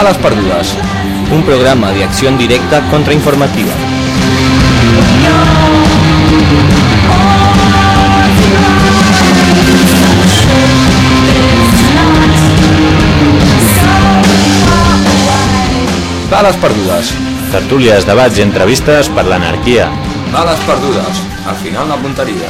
Balas Perdudes, un programa de acción directa contrainformativa. Bales perdudes. Tertúlies, debats i entrevistes per l'anarquia. Bales perdudes. Al final la punteria.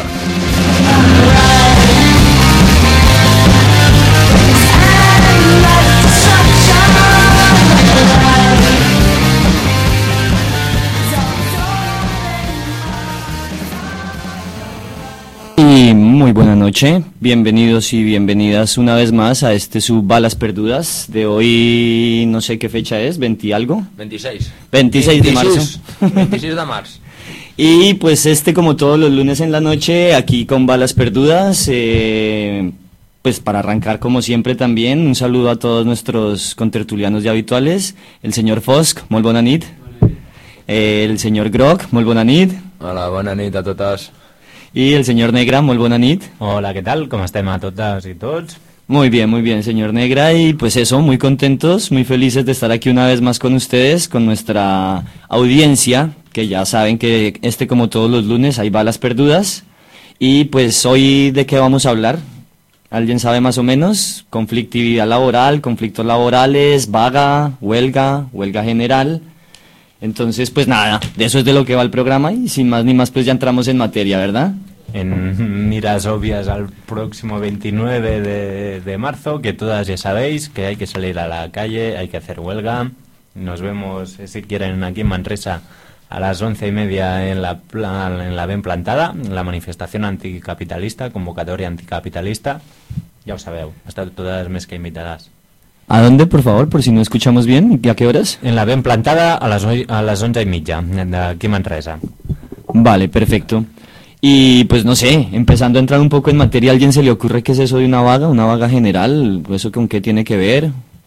Y muy buena noche, bienvenidos y bienvenidas una vez más a su Balas Perdudas de hoy, no sé qué fecha es, 20 algo. 26 de marzo. 26 de marzo. Y pues como todos los lunes en la noche, aquí con Balas Perdudas, pues para arrancar como siempre también, un saludo a todos nuestros contertulianos ya habituales, el señor Fosc, molt bona nit, el señor Groc, molt bona nit. Hola, bona nit a totes. Y el señor Negra, muy buena nit. Hola, ¿qué tal? ¿Cómo estem a todas y todos? Muy bien, señor Negra. Y pues eso, muy contentos, muy felices de estar aquí una vez más con ustedes, con nuestra audiencia, que ya saben que como todos los lunes hay balas perdudas. Y pues hoy, ¿de qué vamos a hablar? ¿Alguien sabe más o menos? Conflictividad laboral, conflictos laborales, huelga general. Entonces, pues nada, de eso es de lo que va el programa y sin más ni más, pues ya entramos en materia, ¿verdad? En miras obvias al próximo 29 de marzo, que todas ya sabéis que hay que salir a la calle, hay que hacer huelga. Nos vemos, si quieren, aquí en Manresa a las 11:30 en la Ben Plantada, la manifestación anticapitalista, convocatoria anticapitalista. Ya os sabeu, están todas més que invitadas. ¿A dónde, por favor, por si no escuchamos bien? ¿Y a qué horas? En la Ben Plantada a las 11:30, de aquí Manresa. Vale, perfecto. Y pues no sé, empezando a entrar un poco en materia, ¿a alguien se le ocurre qué es eso de una vaga general? ¿Eso con qué tiene que ver?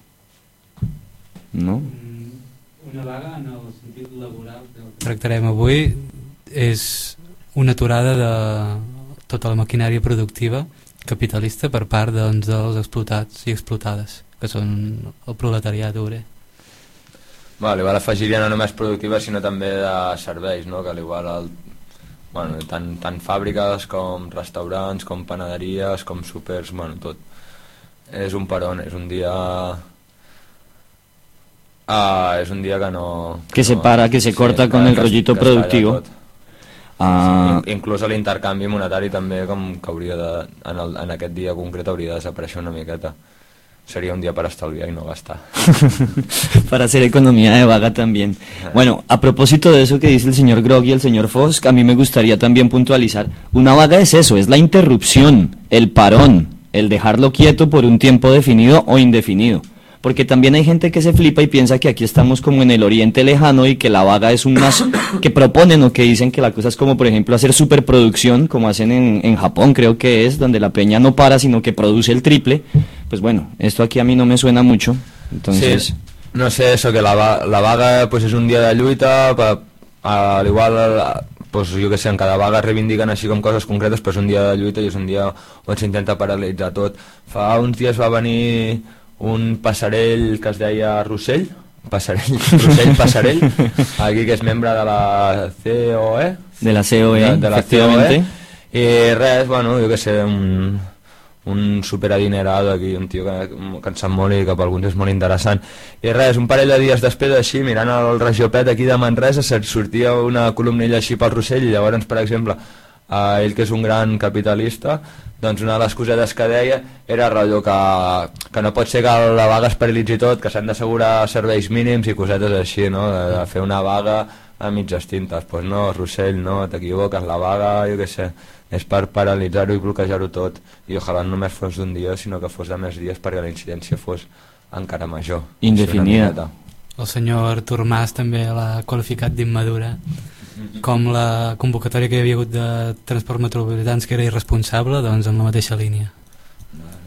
¿No? Una vaga, en el sentit laboral que tractarem avui, és una aturada de tota la maquinària productiva capitalista per part dels explotats i explotades, que són el proletariat obrer. Vale, afegiria no només productiva sinó també de serveis, no? Que al igual tant fàbriques com restaurants, com panaderies, com súpers, tot. És un parón, és un dia que no... Que se para, que se corta con el rollito productivo. Inclús l'intercanvi monetari també, com que hauria de, en aquest dia concret hauria de desaparèixer una miqueta. Sería un día para estalviar y no gastar. Para hacer economía de vaga también. Bueno, a propósito de eso que dice el señor Grog y el señor Fosc, a mí me gustaría también puntualizar, una vaga es eso, es la interrupción, el parón, el dejarlo quieto por un tiempo definido o indefinido. Porque también hay gente que se flipa y piensa que aquí estamos como en el Oriente Lejano y que la vaga es que proponen o que dicen que la cosa es como, por ejemplo, hacer superproducción, como hacen en Japón, creo que es, donde la peña no para, sino que produce el triple. Pues bueno, esto aquí a mí no me suena mucho, entonces... Sí, no sé, eso, que la vaga pues es un día de lluita, al igual... Pues jo que sé, en cada vaga reivindiquen així com coses concretes, però és un dia de lluita i és un dia on s'intenta paralitzar tot. Fa uns dies va venir un passarell que es deia Rossell, Passarell, aquí que és membre de la COE. De la COE, de la efectivamente. COE. I res, jo que sé, un superadinerado aquí, un tio que en sap molt i que per alguns és molt interessant. I res, un parell de dies després així, mirant el Regiopet aquí de Manresa, sortia una columnilla així pel Rossell i llavors, per exemple, ell que és un gran capitalista, doncs una de les cosetes que deia era rotllo que no pot ser que la vaga es paralitzi tot, que s'han d'assegurar serveis mínims i cosetes així, no? De fer una vaga a mitges tintes. Pues no, Rossell, no, t'equivoques, la vaga, jo què sé, és per paralitzar-ho i bloquejar-ho tot, i ojalà no només fos d'un dia sinó que fos de més dies perquè la incidència fos encara major, indefinida. El senyor Artur Mas també l'ha qualificat d'immadura, com la convocatòria que hi havia hagut de transport metropolitans, que era irresponsable, doncs en la mateixa línia.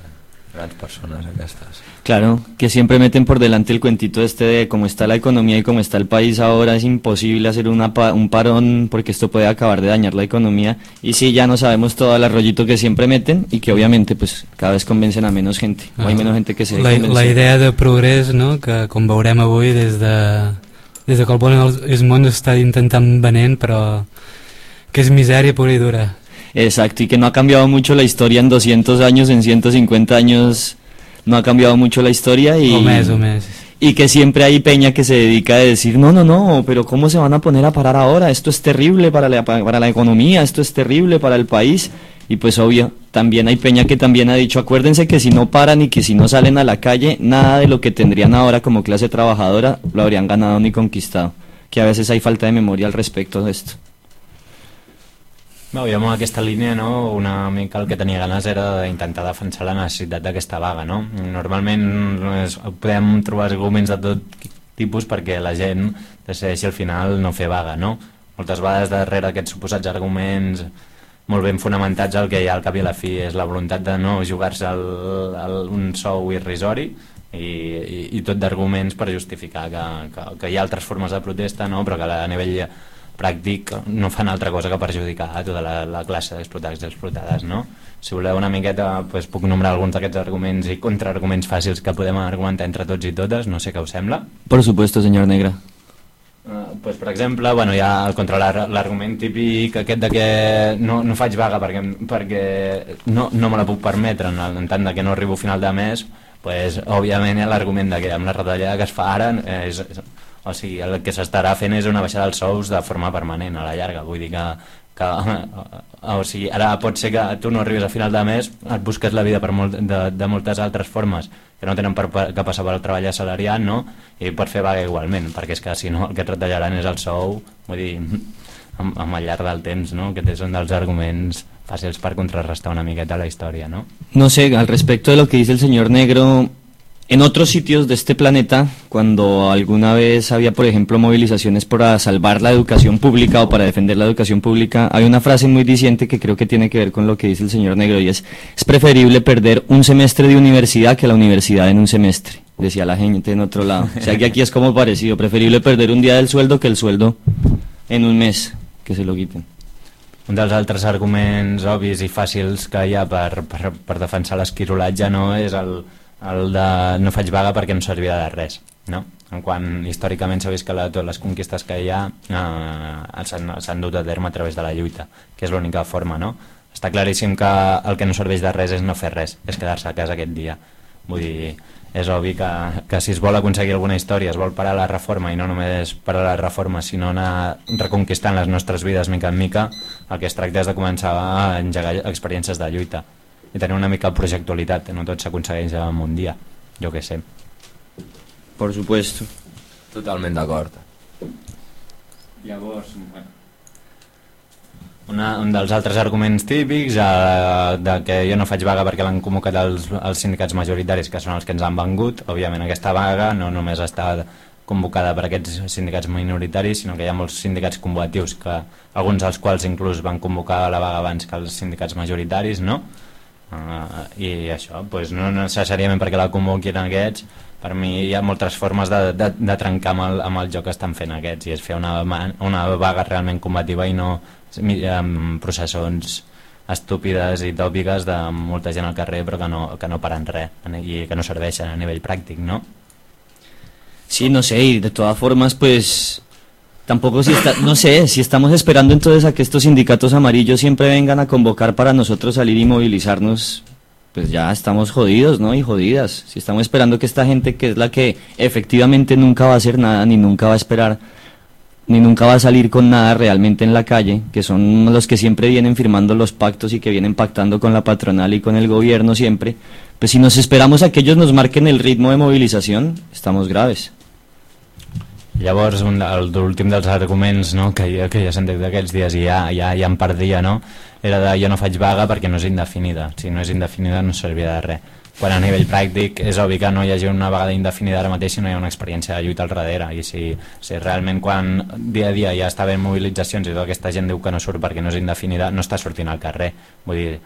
Grans persones aquestes. Claro, que siempre meten por delante el cuentito este de cómo está la economía y cómo está el país ahora, es imposible hacer un parón porque esto puede acabar de dañar la economía. Y sí, ya no sabemos todo el arrollito que siempre meten y que obviamente pues cada vez convencen a menos gente, o hay menos gente que se la idea de progrés, no?, que com veurem avui des de qualsevol el món està intentant venent, però que és misèria pura y dura. Exacto, y que no ha cambiado mucho la historia en 200 años, en 150 años no ha cambiado mucho la historia y... O més. Y que siempre hay peña que se dedica a decir, no, pero ¿cómo se van a poner a parar ahora? Esto es terrible para la economía, esto es terrible para el país. Y pues obvio, también hay peña que también ha dicho, acuérdense que si no paran y que si no salen a la calle, nada de lo que tendrían ahora como clase trabajadora lo habrían ganado ni conquistado. Que a veces hay falta de memoria al respecto de esto. Bé, jo amb aquesta línia, no, una mica el que tenia ganes era d'intentar defensar la necessitat d'aquesta vaga, no? Normalment podem trobar arguments de tot tipus perquè la gent decideixi al final no fer vaga, no? Moltes vegades darrere aquests suposats arguments molt ben fonamentats el que hi ha al cap i a la fi és la voluntat de no jugar-se un sou irrisori i tot d'arguments per justificar que hi ha altres formes de protesta, no? Però que a nivell pràctic no fan altra cosa que perjudicar a tota la classe d'explotats i explotades, no? Si voleu una miqueta pues, puc nombrar alguns d'aquests arguments i contraarguments fàcils que podem argumentar entre tots i totes, no sé què us sembla. Por supuesto, señor Negra. Pues, per exemple, bueno, hi ha contra l'argument típic aquest de que no faig vaga perquè no me la puc permetre en tant de que no arribo a final de mes, pues, òbviament hi ha l'argument de que amb la retallada que es fa ara o sigui, el que s'estarà fent és una baixada dels sous de forma permanent a la llarga, vull dir que o sigui, ara pot ser que tu no arribis a final de mes, et busques la vida de moltes altres formes que no tenen que passar per el treball assalariat, no? I pots fer vaga igualment, perquè és que si no el que et retallaran és el sou, vull dir, amb el llarg del temps, no? Que és un dels arguments fàcils per contrarrestar una miqueta la història, ¿no? No sé, al respecto de lo que dice el señor Negro, en otros sitios de este planeta, cuando alguna vez había, por ejemplo, movilizaciones para salvar la educación pública o para defender la educación pública, hay una frase muy diciente que creo que tiene que ver con lo que dice el señor Negro, y es preferible perder un semestre de universidad que la universidad en un semestre, decía la gente en otro lado. O sea que aquí es como parecido, preferible perder un día del sueldo que el sueldo en un mes, que se lo quiten. Un dels altres arguments obvis i fàcils que hi ha per defensar l'esquirolatge, no, és el de no faig vaga perquè no servia de res, no? En quant històricament s'ha vist que totes les conquistes que hi ha s'han dut a terme a través de la lluita, que és l'única forma, no? Està claríssim que el que no serveix de res és no fer res, és quedar-se a casa aquest dia. Vull dir, és obvi que si es vol aconseguir alguna història, es vol parar la reforma i no només parar la reforma, sinó anar reconquistant les nostres vides mica en mica, el que es tracta és de començar a engegar experiències de lluita i tenir una mica de projectualitat, no tot s'aconsegueix en un dia, jo què sé. Por supuesto. Totalment d'acord. Llavors, un dels altres arguments típics de que jo no faig vaga perquè l'han convocat els sindicats majoritaris, que són els que ens han vengut. Òbviament aquesta vaga no només està convocada per aquests sindicats minoritaris, sinó que hi ha molts sindicats combatius, que alguns dels quals inclús van convocar la vaga abans que els sindicats majoritaris, no? I això, doncs no necessàriament perquè la convoquin aquests, per mi hi ha moltes formes de trencar amb el joc que estan fent aquests, i és fer una vaga realment combativa i no amb processons estúpides i tòpiques de molta gent al carrer però que no paren res i que no serveixen a nivell pràctic, no? Sí, no sé, y de todas formas pues tampoco no sé, si estamos esperando entonces a que estos sindicatos amarillos siempre vengan a convocar para nosotros salir y movilizarnos, pues ya estamos jodidos, ¿no? Y jodidas. Si estamos esperando que esta gente, que es la que efectivamente nunca va a hacer nada, ni nunca va a esperar, ni nunca va a salir con nada realmente en la calle, que son los que siempre vienen firmando los pactos y que vienen pactando con la patronal y con el gobierno siempre, pues si nos esperamos a que ellos nos marquen el ritmo de movilización, estamos graves. Llavors, l'últim dels arguments, no, que ja s'han dit d'aquests dies i ja en perdia, no, era de jo no faig vaga perquè no és indefinida. Si no és indefinida no servia de res. Quan a nivell pràctic és obvi que no hi hagi una vaga indefinida ara mateix si no hi ha una experiència de lluita al darrere, i si realment quan dia a dia ja està havent mobilitzacions i tota aquesta gent diu que no surt perquè no és indefinida, no està sortint al carrer. Vull dir,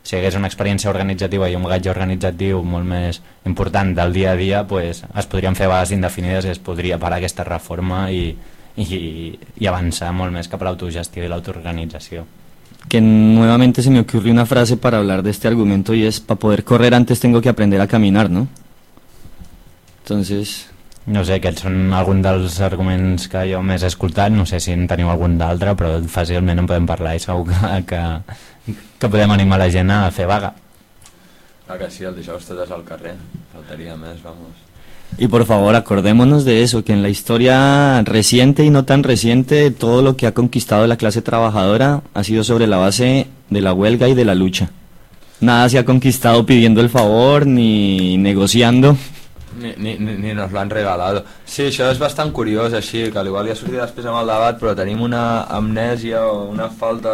si hi hagués una experiència organitzativa i un bagatge organitzatiu molt més important del dia a dia, pues, es podrien fer vagues indefinides i es podria parar aquesta reforma i avançar molt més cap a l'autogestió i l'autoorganització. Que nuevamente se me ocurrió una frase para hablar de este argumento y es: para poder correr antes tengo que aprender a caminar, ¿no? Entonces... No sé, aquests són alguns dels arguments que jo més he escoltat, no sé si en teniu algun d'altre, però fàcilment en podem parlar i segur que podem animar la gent a fer vaga. Que sí, el dijous totes al carrer, faltaria més, vamos. Y por favor, acordémonos de eso, que en la historia reciente y no tan reciente, todo lo que ha conquistado la clase trabajadora ha sido sobre la base de la huelga y de la lucha. Nada se ha conquistado pidiendo el favor ni negociando. Ni nos lo han regalado. Sí, això és bastant curiós, així, que igual ja sortirà després amb el debat, però tenim una amnèsia o una falta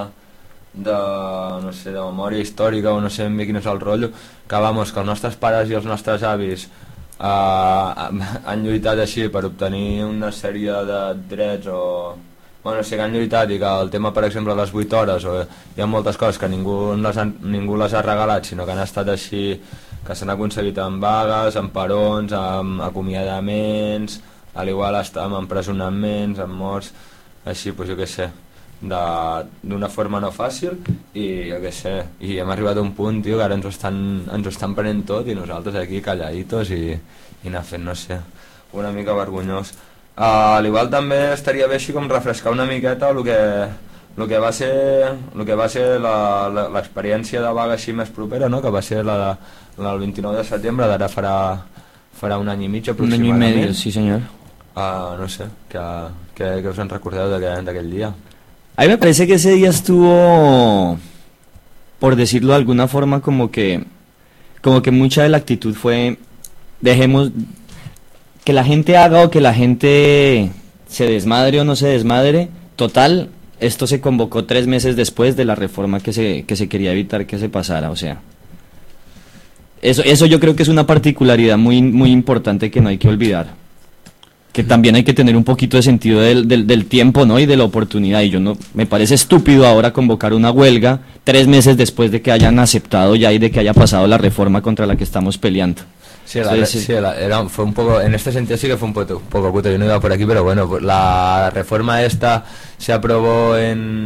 no sé, de memòria històrica, o no sé ben bé quin és el rotllo, que vamos, que els nostres pares i els nostres avis han lluitat així per obtenir una sèrie de drets o... Bueno, sí que han lluitat i que el tema, per exemple, les 8 hores, o hi ha moltes coses que ningú les ha regalat, sinó que han estat així, que s'han aconseguit amb vagues, amb parons, amb acomiadaments, a l'igual amb empresonaments, amb morts, així, doncs jo què sé, d'una forma no fàcil, i jo què sé, i hem arribat a un punt, tio, que ara ens ho estan prenent tot i nosaltres aquí calladitos i anar fent, no sé, una mica vergonyós. A l'igual també estaria bé així com refrescar una miqueta el que va ser l'experiència de vaga així més propera, no? Que va ser la del 29 de setembre, d'ara farà un any i mig aproximadament. Un año y medio, sí señor. No sé, què us en recordeu d'aquell dia? A mí me parece que ese día estuvo, por decirlo de alguna forma, como que mucha de la actitud fue: dejemos que la gente haga o que la gente se desmadre o no se desmadre. Total, esto se convocó 3 meses después de la reforma que se quería evitar que se pasara, o sea, eso yo creo que es una particularidad muy, muy importante que no hay que olvidar. Que también hay que tener un poquito de sentido del tiempo, ¿no? Y de la oportunidad. Y me parece estúpido ahora convocar una huelga 3 meses después de que hayan aceptado ya y de que haya pasado la reforma contra la que estamos peleando. Sí, fue un poco, en este sentido sí que fue un poco puto, yo no iba por aquí, pero bueno, la reforma esta se aprobó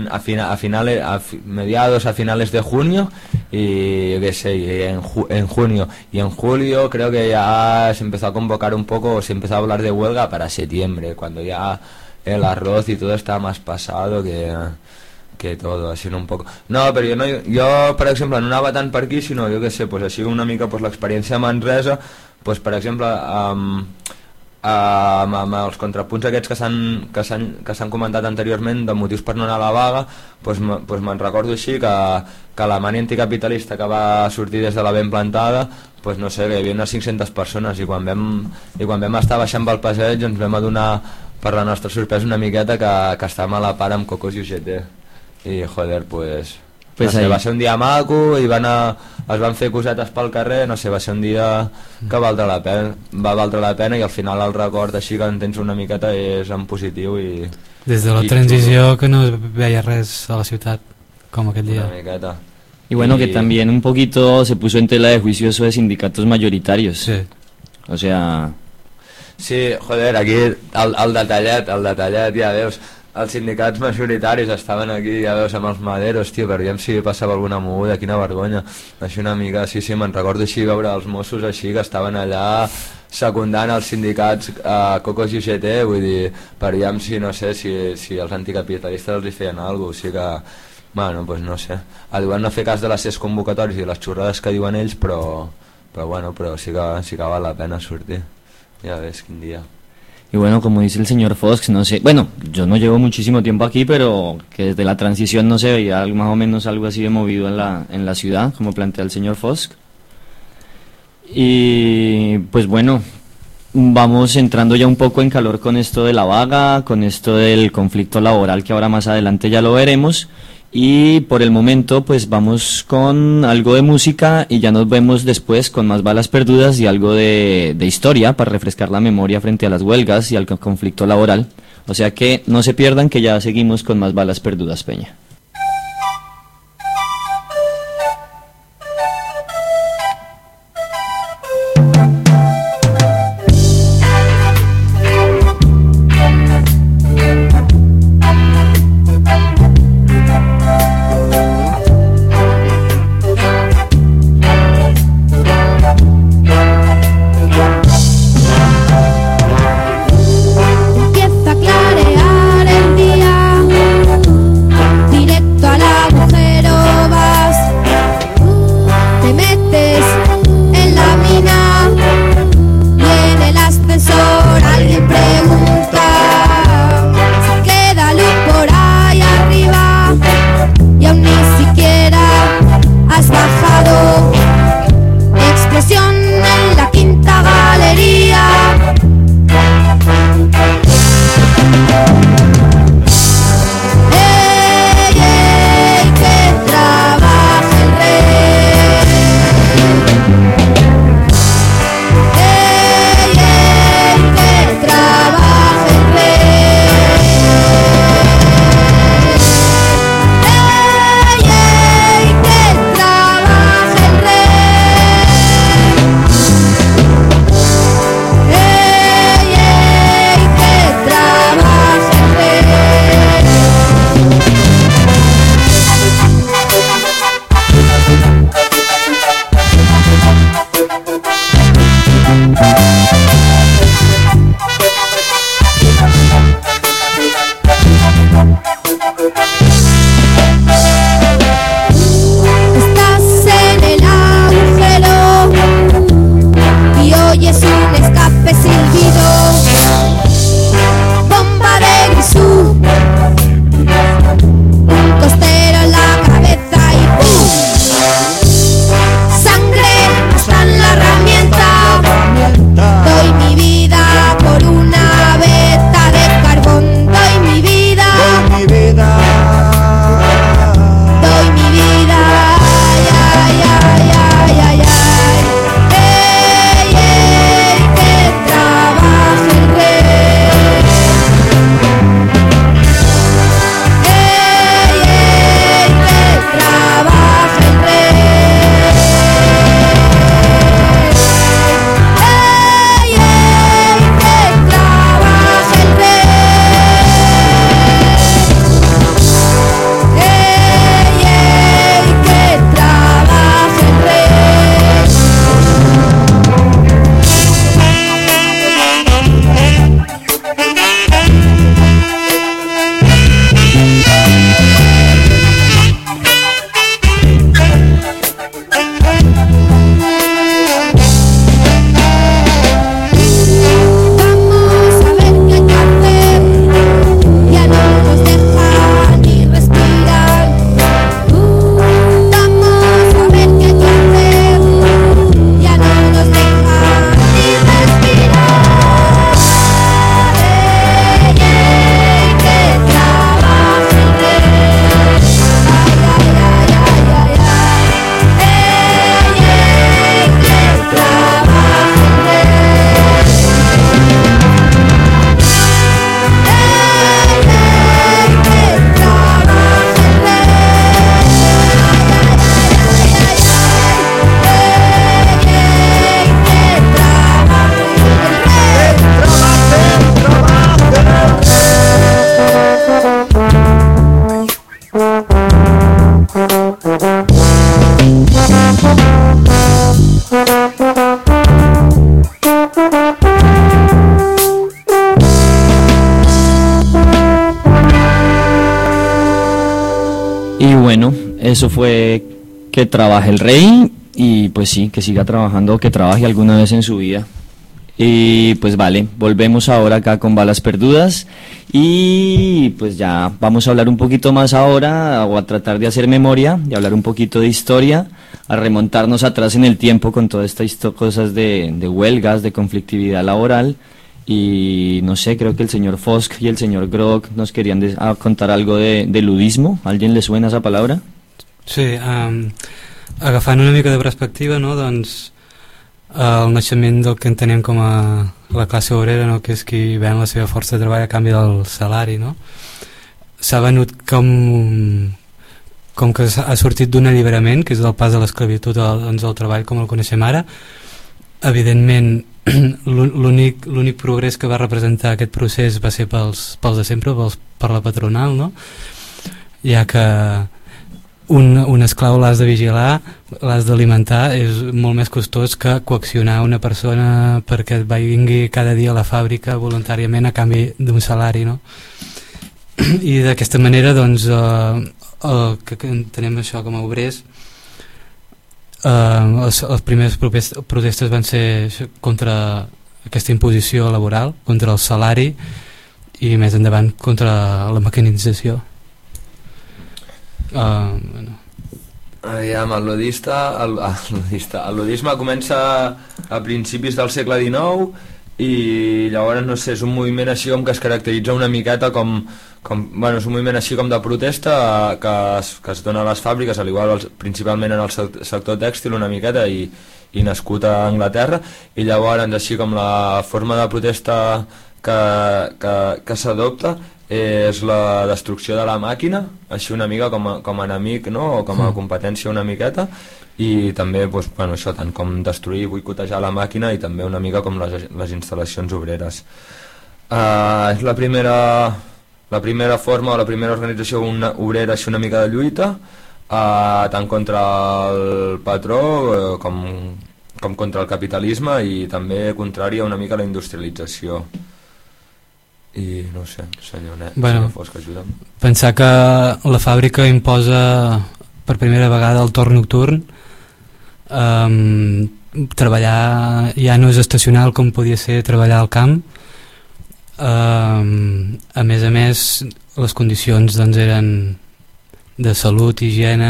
mediados a finales de junio y yo qué sé, en junio y en julio creo que ya se empezó a convocar un poco, se empezó a hablar de huelga para septiembre, cuando ya el arroz y todo estaba más pasado que todo, així un poc. No, però jo, per exemple, no anava tant per aquí, sinó, jo què sé, pues, així una mica pues, l'experiència a Manresa, pues, per exemple, amb els contrapunts aquests que s'han comentat anteriorment de motius per no anar a la vaga, pues me'n recordo així que l'Alemanya anticapitalista que va sortir des de la ben plantada, pues no sé, que hi havia unes 500 persones i quan vam estar baixant pel passeig ens vam adonar, per la nostra sorpresa, una miqueta que estàvem a la part amb Cocos i UGT. I joder, pues no sé, va ser un dia maco i es van fer cosetes pel carrer, no sé, va ser un dia que va valdre la pena i al final el record així que en tens una miqueta és en positiu i... Des de la transició que no es veia res a la ciutat com aquell dia. Una miqueta. Y bueno, que también un poquito se puso en tela de juicio eso de sindicatos mayoritarios. Sí. O sea... Sí, joder, aquí el detallet, ja veus, els sindicats majoritaris estaven aquí, ja veus, amb els maderos, tio, per veure si passava alguna moguda, quina vergonya. Així una mica, sí, me'n recordo així veure els Mossos així que estaven allà secundant els sindicats Cocos i UGT, vull dir, per veure si, no sé, si els anticapitalistes els hi feien alguna cosa, o sigui que, bueno, pues no sé, diuen no fer cas de les ses convocatòries i les xorrades que diuen ells, però sí que val la pena sortir, ja ves, quin dia. Y bueno, como dice el señor Fox, no sé, bueno, yo no llevo muchísimo tiempo aquí, pero que desde la transición no se veía más o menos algo así de movido en la ciudad, como plantea el señor Fox. Y pues bueno, vamos entrando ya un poco en calor con esto de la vaga, con esto del conflicto laboral, que ahora más adelante ya lo veremos. Y por el momento pues vamos con algo de música y ya nos vemos después con más balas perdudas y algo de historia para refrescar la memoria frente a las huelgas y al conflicto laboral. O sea que no se pierdan, que ya seguimos con más balas perdudas, Peña. eso fue que trabaje el rey y pues sí, que siga trabajando o que trabaje alguna vez en su vida. Y pues vale, volvemos ahora acá con Balas Perdudas y pues ya vamos a hablar un poquito más ahora o a tratar de hacer memoria y hablar un poquito de historia, a remontarnos atrás en el tiempo con todas estas cosas de huelgas, de conflictividad laboral. Y no sé, creo que el señor Fosk y el señor Grog nos querían contar algo de ludismo. ¿A alguien le suena esa palabra? Sí, agafant una mica de perspectiva, no, doncs el naixement del que entenem com a la classe obrera, no, que és qui ven la seva força de treball a canvi del salari, no? S'ha venut com que ha sortit d'un alliberament, que és el pas de l'esclavitud al treball com el coneixem ara. Evidentment l'únic progrés que va representar aquest procés va ser pels de sempre, per la patronal, no? Ja que un esclau l'has de vigilar, l'has d'alimentar, és molt més costós que coaccionar una persona perquè vingui cada dia a la fàbrica voluntàriament a canvi d'un salari, no? I d'aquesta manera, doncs, que entenem això com a obrers, els primers protestes van ser contra aquesta imposició laboral, contra el salari i més endavant contra la mecanització. Bueno. Aviam, el ludisme comença a principis del segle XIX i llavors, no sé, és un moviment així com que es caracteritza una miqueta bueno, és un moviment així com de protesta que es dona a les fàbriques, al igual principalment en el sector tèxtil una miqueta i nascut a Anglaterra, i llavors així com la forma de protesta que s'adopta és la destrucció de la màquina, així una mica com a enemic, no? O com a competència una miqueta, i també doncs, bueno, això, tant com destruir, boicotejar la màquina, i també una mica com les instal·lacions obreres. És la primera forma o la primera organització obrera així una mica de lluita, tant contra el patró com contra el capitalisme, i també contrari a una mica la industrialització. I no sé, senyor Fosc, ajuda'm. Pensar que la fàbrica imposa per primera vegada el torn nocturn, treballar ja no és estacional com podia ser treballar al camp, a més les condicions doncs, eren de salut i higiene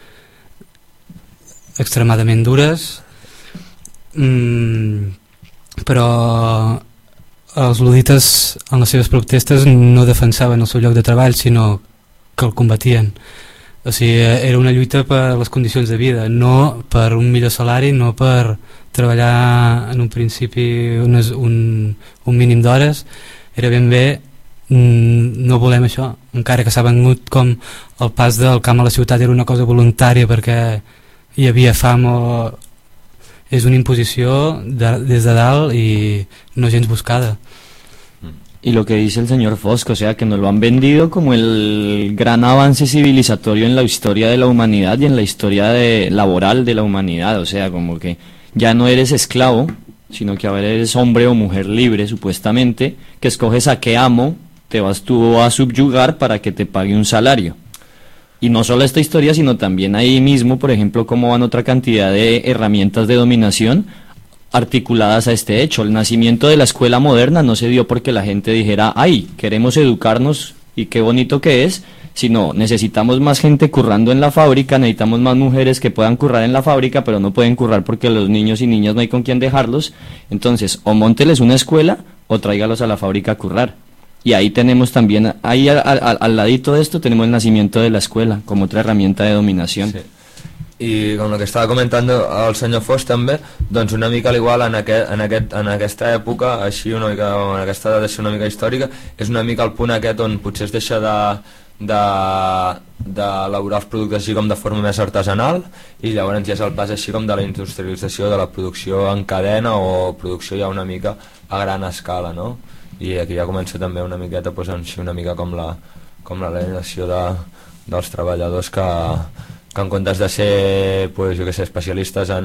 extremadament dures, però els ludites en les seves protestes no defensaven el seu lloc de treball, sinó que el combatien. O sigui, era una lluita per les condicions de vida, no per un millor salari, no per treballar en un principi un mínim d'hores. Era ben bé, no volem això, encara que s'ha venut com el pas del camp a la ciutat era una cosa voluntària perquè hi havia fam o... és una imposició des de dalt y no gens buscada. Y lo que dice el señor Fosk, o sea, que nos lo han vendido como el gran avance civilizatorio en la historia de la humanidad y en la historia laboral de la humanidad, o sea, como que ya no eres esclavo, sino que ahora eres hombre o mujer libre, supuestamente, que escoges a qué amo te vas tú a subyugar para que te pague un salario. Y no solo esta historia, sino también ahí mismo, por ejemplo, cómo van otra cantidad de herramientas de dominación articuladas a este hecho. El nacimiento de la escuela moderna no se dio porque la gente dijera, ay, queremos educarnos y qué bonito que es, sino necesitamos más gente currando en la fábrica, necesitamos más mujeres que puedan currar en la fábrica, pero no pueden currar porque los niños y niñas no hay con quién dejarlos. Entonces, o mónteles una escuela o tráigalos a la fábrica a currar. Y ahí tenemos también, ahí al ladito de esto tenemos el nacimiento de la escuela como otra herramienta de dominación. Sí. I com el que estava comentant el senyor Fos també, doncs una mica igual en aquesta època, així una mica, en aquesta edat així una mica històrica, és una mica el punt aquest on potser es deixa d'elaborar els productes així com de forma més artesanal, i llavors ja és el pas així com de la industrialització, de la producció en cadena o producció ja una mica a gran escala, no? I aquí ja comença també una miqueta pues, així una mica com l'alienació dels treballadors que en comptes de ser pues, jo que sé, especialistes en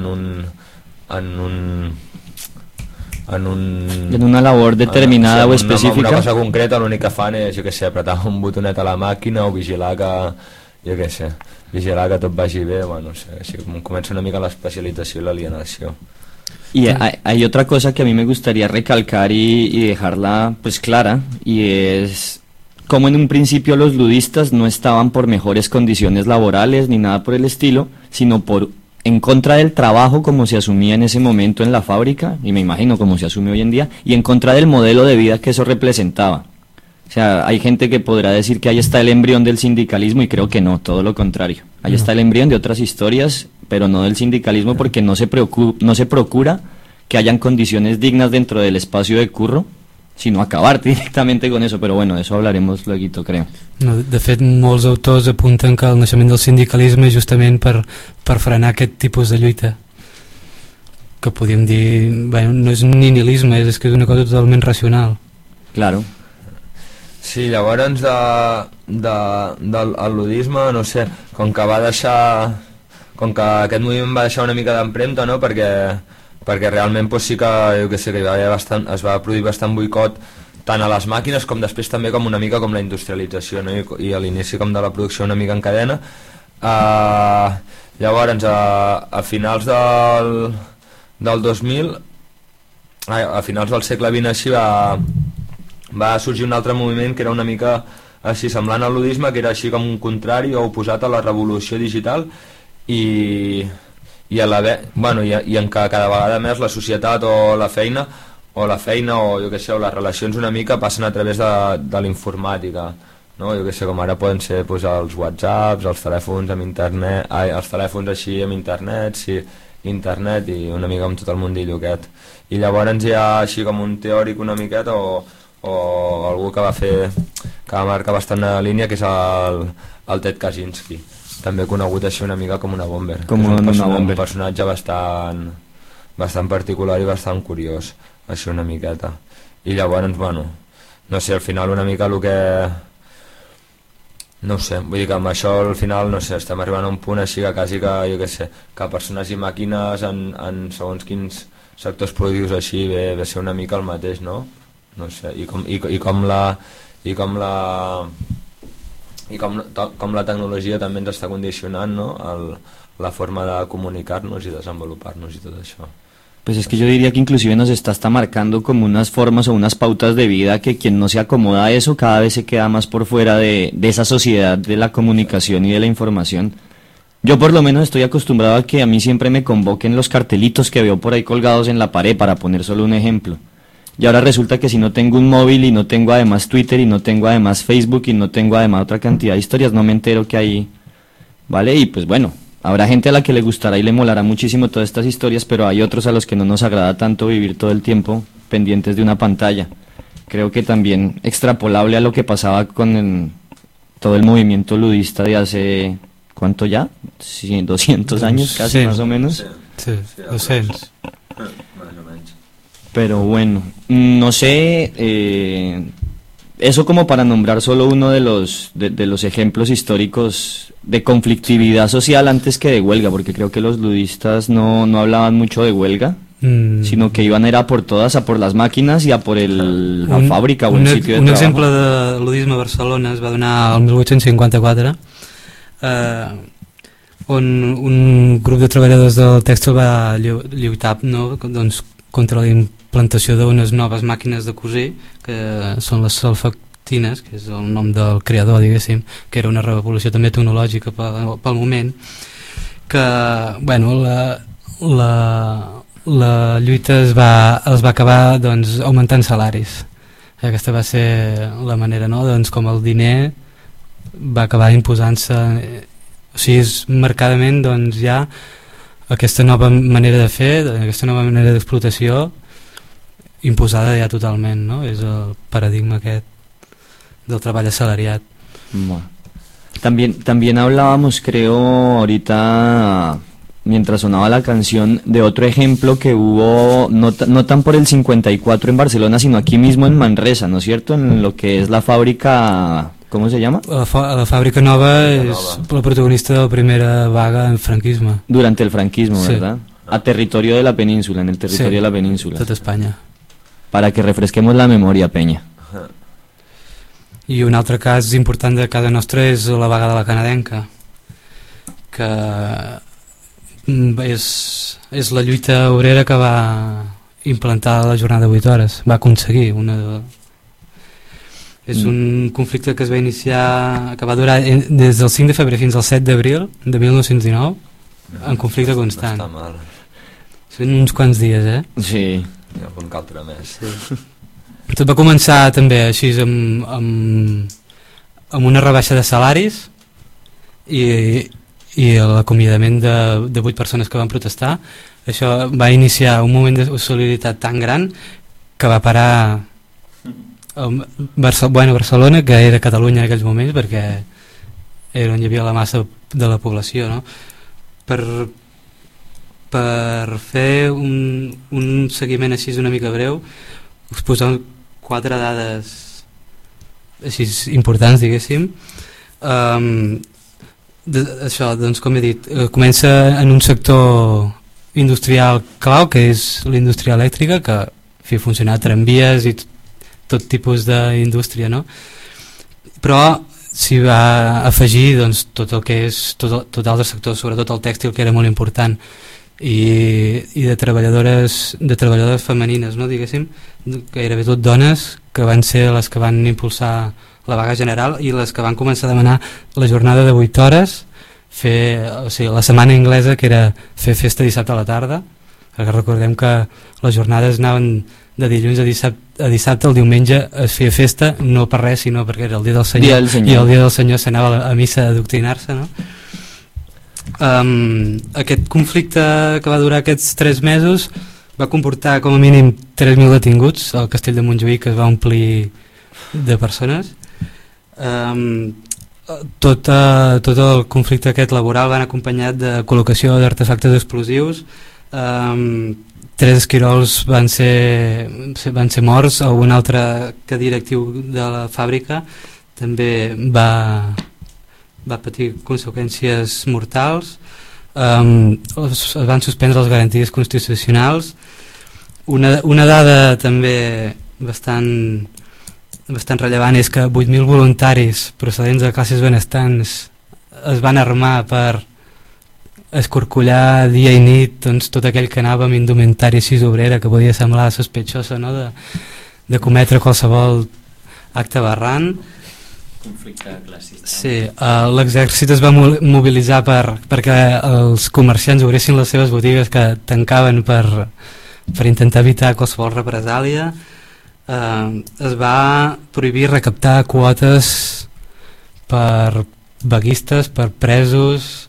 una labor determinada o específica, una cosa concreta, l'únic que fan és, jo que sé, apretar un botonet a la màquina o vigilar que, jo que sé, vigilar que tot vagi bé, bueno, no sé, així com comença una mica l'especialització i l'alienació. Y hay otra cosa que a mí me gustaría recalcar y dejarla pues clara, y es como en un principio los ludistas no estaban por mejores condiciones laborales ni nada por el estilo, sino por en contra del trabajo como se asumía en ese momento en la fábrica, y me imagino como se asume hoy en día, y en contra del modelo de vida que eso representaba. O sea, hay gente que podrá decir que ahí está el embrión del sindicalismo, y creo que no, todo lo contrario. Ahí está el embrión de otras historias, pero no del sindicalismo, porque no se procura que hayan condiciones dignas dentro del espacio de curro, sino acabar directamente con eso, però bueno, de eso hablaremos luego, creo. No, de fet, molts autors apunten que el naixement del sindicalisme és justament per frenar aquest tipus de lluita, que podríem dir, bueno, no és un nihilisme, és que és una cosa totalment racional. Claro. Sí, llavors del ludisme, no sé, com que aquest moviment va deixar una mica d'empremta, no?, perquè realment pues, sí que, jo que sé, que es va produir bastant boicot tant a les màquines com després també com una mica com la industrialització, no? I a l'inici com de la producció una mica en cadena. Llavors a finals del 2000, a finals del segle XX així va sorgir un altre moviment que era una mica així semblant al ludisme, que era així com un contrari o oposat a la revolució digital i en què cada vegada més la societat o la feina o jo que sé, o les relacions una mica passen a través de l'informàtica, no? Jo que sé, com ara poden ser pues, els whatsapps, els telèfons amb internet, els telèfons així amb internet, sí, internet i una mica amb tot el mundillo aquest. I llavors hi ha així com un teòric una miqueta o algú que va marcar bastant una línia, que és el Ted Kaczynski, també conegut així una mica com una bomber, un personatge bastant particular i bastant curiós, així una miqueta. I llavors, bueno, no sé, al final una mica el que... No sé, vull dir que amb això al final, no sé, estem arribant a un punt així que quasi que, jo què sé, que persones i màquines en segons quins sectors productius així ve a ser una mica el mateix, no? No sé, com la tecnologia també ens està condicionant, no? La forma de comunicar-nos i desenvolupar-nos i tot això. Pues es que yo diría que inclusive nos está hasta marcando como unas formas o unas pautas de vida que quien no se acomoda a eso cada vez se queda más por fuera de esa sociedad de la comunicación y de la información. Yo por lo menos estoy acostumbrado a que a mí siempre me convoquen los cartelitos que veo por ahí colgados en la pared, para poner solo un ejemplo. Y ahora resulta que si no tengo un móvil y no tengo además Twitter y no tengo además Facebook y no tengo además otra cantidad de historias, no me entero que hay, ¿vale? Y pues bueno, habrá gente a la que le gustará y le molará muchísimo todas estas historias, pero hay otros a los que no nos agrada tanto vivir todo el tiempo pendientes de una pantalla. Creo que también extrapolable a lo que pasaba con todo el movimiento ludista de hace, ¿cuánto ya? Sí, 200 años casi, sí, más o menos. Sí, 200. Pero bueno, no sé, eso como para nombrar solo uno de los ejemplos históricos de conflictividad social antes que de huelga, porque creo que los ludistas no hablaban mucho de huelga, sino que iban era por todas, a por las máquinas y a por la fàbrica o un sitio de un trabajo. exemple de ludisme a Barcelona es va donar el 1854, on un grup de treballadors del tèxtil va lluitar, no? Doncs, contra la implantació d'unes noves màquines de cosir, que són les solfactines, que és el nom del creador, diguéssim, que era una revolució també tecnològica pel moment, que, bueno, la lluita es va acabar, doncs, augmentant salaris. Aquesta va ser la manera, no?, doncs, com el diner va acabar imposant-se, o sigui, és marcadament, doncs, ja aquesta nova manera de fer, aquesta nova manera d'explotació imposada ja totalment, no? És el paradigma aquest del treball assalariat. Bueno. También hablábamos, creo, ahorita, mientras sonaba la canción, de otro ejemplo que hubo, no tan por el 54 en Barcelona, sino aquí mismo en Manresa, ¿no es cierto? En lo que es la fábrica... ¿Cómo se llama? La Fàbrica Nova és la protagonista de la primera vaga en franquisme. Durante el franquismo, sí. ¿Verdad? A territorio de la península, en el territorio, sí, de la península. Tot Espanya. Para que refresquemos la memoria, Peña. I un altre cas important de casa nostra és la vaga de la canadenca, que és la lluita obrera que va implantar la jornada de 8 hores, va aconseguir és un conflicte que es va iniciar, que va durar des del 5 de febrer fins al 7 d'abril de 1919 en conflicte constant. No està mal. Són uns quants dies, Sí. Hi ha algun altre més. Sí. Tot va començar també així amb una rebaixa de salaris i l'acomiadament de 8 persones que van protestar. Això va iniciar un moment de solidaritat tan gran que va parar Barcelona, que era Catalunya en aquells moments, perquè era on hi havia la massa de la població, no? Per fer un seguiment així una mica breu, us posem 4 dades així importants, diguéssim. Això, doncs, com he dit, comença en un sector industrial clau, que és la indústria elèctrica, que funciona tramvies i tot tipus d'indústria, no? Però s'hi va afegir doncs, tot el que és tot altre sector, sobretot el tèxtil, que era molt important, i de treballadores femenines, no, diguéssim, gairebé tot dones, que van ser les que van impulsar la vaga general i les que van començar a demanar la jornada de 8 hores, o sigui, la setmana anglesa, que era fer festa dissabte a la tarda, perquè recordem que les jornades anaven de dilluns a dissabte, el diumenge es feia festa, no per res, sinó perquè era el dia del Senyor, i el dia del Senyor s'anava a missa a adoctrinar-se, no? Aquest conflicte que va durar aquests 3 mesos va comportar com a mínim 3.000 detinguts al castell de Montjuïc, que es va omplir de persones. Tot el conflicte aquest laboral van acompanyat de col·locació d'artefactes explosius. 3 esquirols van ser morts, algun altre que directiu de la fàbrica també va patir conseqüències mortals. Es van suspendre les garanties constitucionals. Una dada també bastant rellevant és que 8.000 voluntaris procedents de classes benestants es van armar per escorcollar dia i nit, doncs, tot aquell que anava amb indumentària així obrera, que podia semblar sospechosa, no? de cometre qualsevol acte aberrant. Conflicte classista. Sí, l'exèrcit es va mobilitzar perquè els comerciants obressin les seves botigues, que tancaven per intentar evitar qualsevol represàlia. Es va prohibir recaptar quotes per vaguistes, per presos,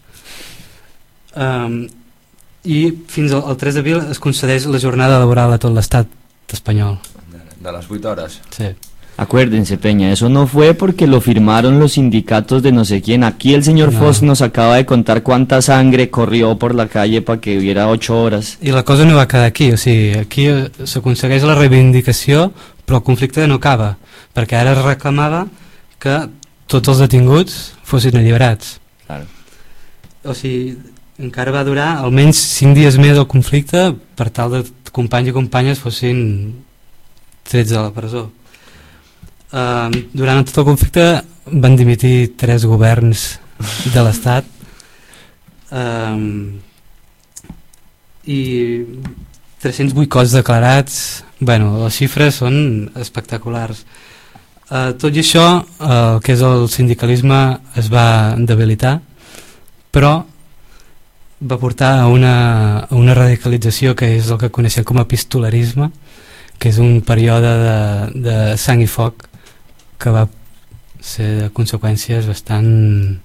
i fins al 3 d'abril es concedeix la jornada laboral a tot l'estat espanyol. De las 8 horas. Sí. Acuérdense, Peña, eso no fue porque lo firmaron los sindicatos de no sé quién. Aquí el señor Foss nos acaba de contar cuánta sangre corrió por la calle para que hubiera 8 horas. I la cosa no va quedar aquí, o sigui, aquí s'aconsegueix la reivindicació, però el conflicte no acaba, perquè ara es reclamava que tots els detinguts fossin alliberats. Claro. O sigui, encara va durar almenys 5 dies més el conflicte per tal de companys i companyes fossin trets de la presó. Durant tot el conflicte van dimitir 3 governs de l'Estat i 300 boicots declarats. Bueno, les xifres són espectaculars. Tot i això, el que és el sindicalisme es va debilitar, però va portar a una radicalització que és el que coneixem com a epistolarisme, que és un període de sang i foc que va ser de conseqüències bastant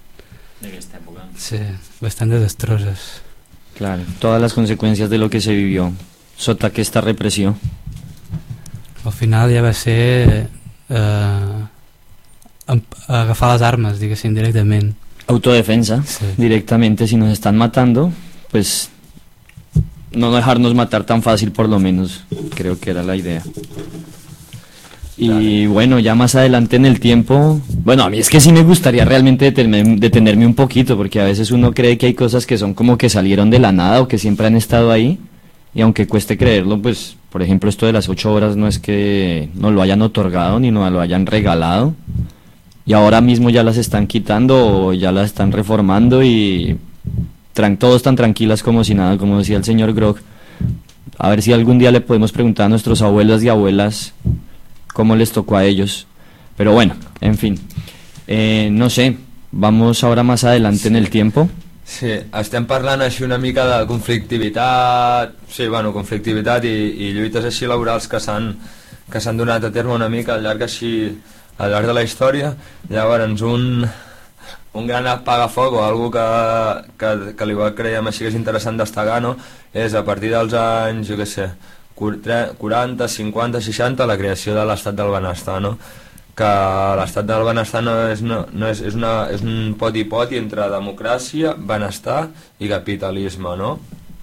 desastroses. Claro, todas las consecuencias de lo que se vivió sota aquesta repressió. Al final ja va ser agafar les armes, diguéssim, directament. Autodefensa, sí. Directamente, si nos están matando, pues no dejarnos matar tan fácil, por lo menos, creo que era la idea. Y bueno, ya más adelante en el tiempo, bueno, a mí es que sí me gustaría realmente detenerme un poquito, porque a veces uno cree que hay cosas que son como que salieron de la nada o que siempre han estado ahí, y aunque cueste creerlo, pues por ejemplo esto de las 8 horas no es que nos lo hayan otorgado ni nos lo hayan regalado, y ahora mismo ya las están quitando o ya las están reformando, y todos tan tranquilas como si nada, como decía el señor Grog. A ver si algún día le podemos preguntar a nuestros abuelos y abuelas cómo les tocó a ellos. Pero bueno, en fin, no sé, vamos ahora más adelante en el tiempo. Sí, estem parlant així una mica de conflictivitat, sí, bueno, conflictivitat i lluites així laborals que s'han donat a terme una mica al llarg de la història. Llavors un gran apagafoc o algo que li creiem així que és interessant destacar, no? És a partir dels anys, jo què sé, 40, 50, 60, la creació de l'estat del benestar, no? Que l'estat del benestar és un poti-poti entre democràcia, benestar i capitalisme, no?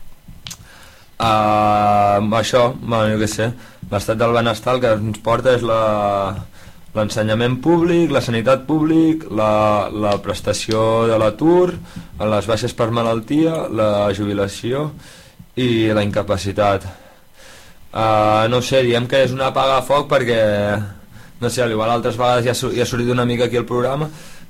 Això, bueno, jo què sé, l'estat del benestar el que ens porta és l'ensenyament públic, la sanitat públic, la prestació de l'atur, les baixes per malaltia, la jubilació i la incapacitat. No ho sé, diem que és una apagafoc perquè, no sé, igual altres vegades ja ha sortit una mica aquí al programa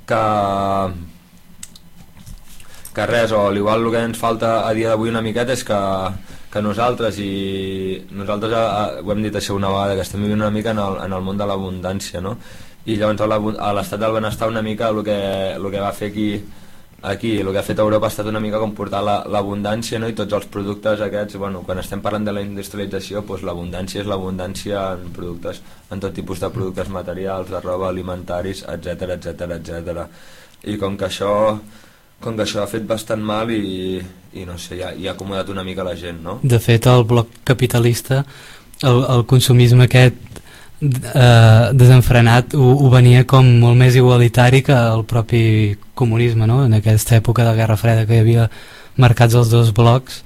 que res, o igual el que ens falta a dia d'avui una miqueta és que nosaltres ho hem dit això una vegada, que estem vivint una mica en el món de l'abundància, no? I llavors a l'estat del benestar una mica el que va fer aquí, el que ha fet Europa ha estat una mica com portar l'abundància, no? I tots els productes aquests, bueno, quan estem parlant de la industrialització, doncs l'abundància és l'abundància en productes, en tot tipus de productes materials, de roba, alimentaris, etc etc etc. I com que això ha fet bastant mal i no sé, ja ha acomodat una mica la gent, no? De fet, el bloc capitalista, el consumisme aquest desenfrenat ho venia com molt més igualitari que el propi comunisme, no? En aquesta època de Guerra Freda que hi havia marcats els dos blocs.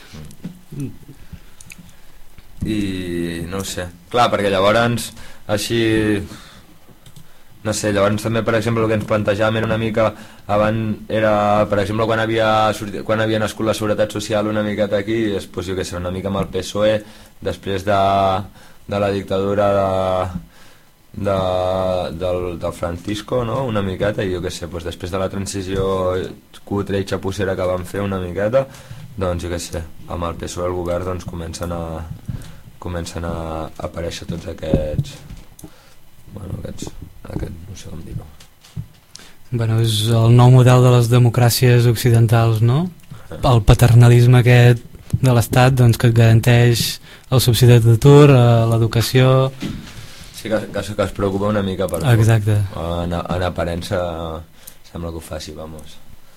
I no ho sé, clar, perquè llavors així, no sé, llavors també per exemple el que ens plantejàvem era una mica abans, era per exemple quan havia nascut la Seguretat Social una miqueta aquí, doncs jo què sé, una mica amb el PSOE després de la dictadura del Francisco, no? Una miqueta, i jo què sé, doncs després de la transició cutre i xapussera que van fer una miqueta, doncs jo què sé, amb el PSOE al govern doncs comencen a aparèixer tots aquests, bueno, no sé com dir-ho. Bueno, és el nou model de les democràcies occidentals, no? El paternalisme aquest de l'Estat, doncs, que et garanteix el subsidi d'atur, l'educació... Sí, que es preocupa una mica per tu. Exacte. En aparença sembla que ho faci, vamos.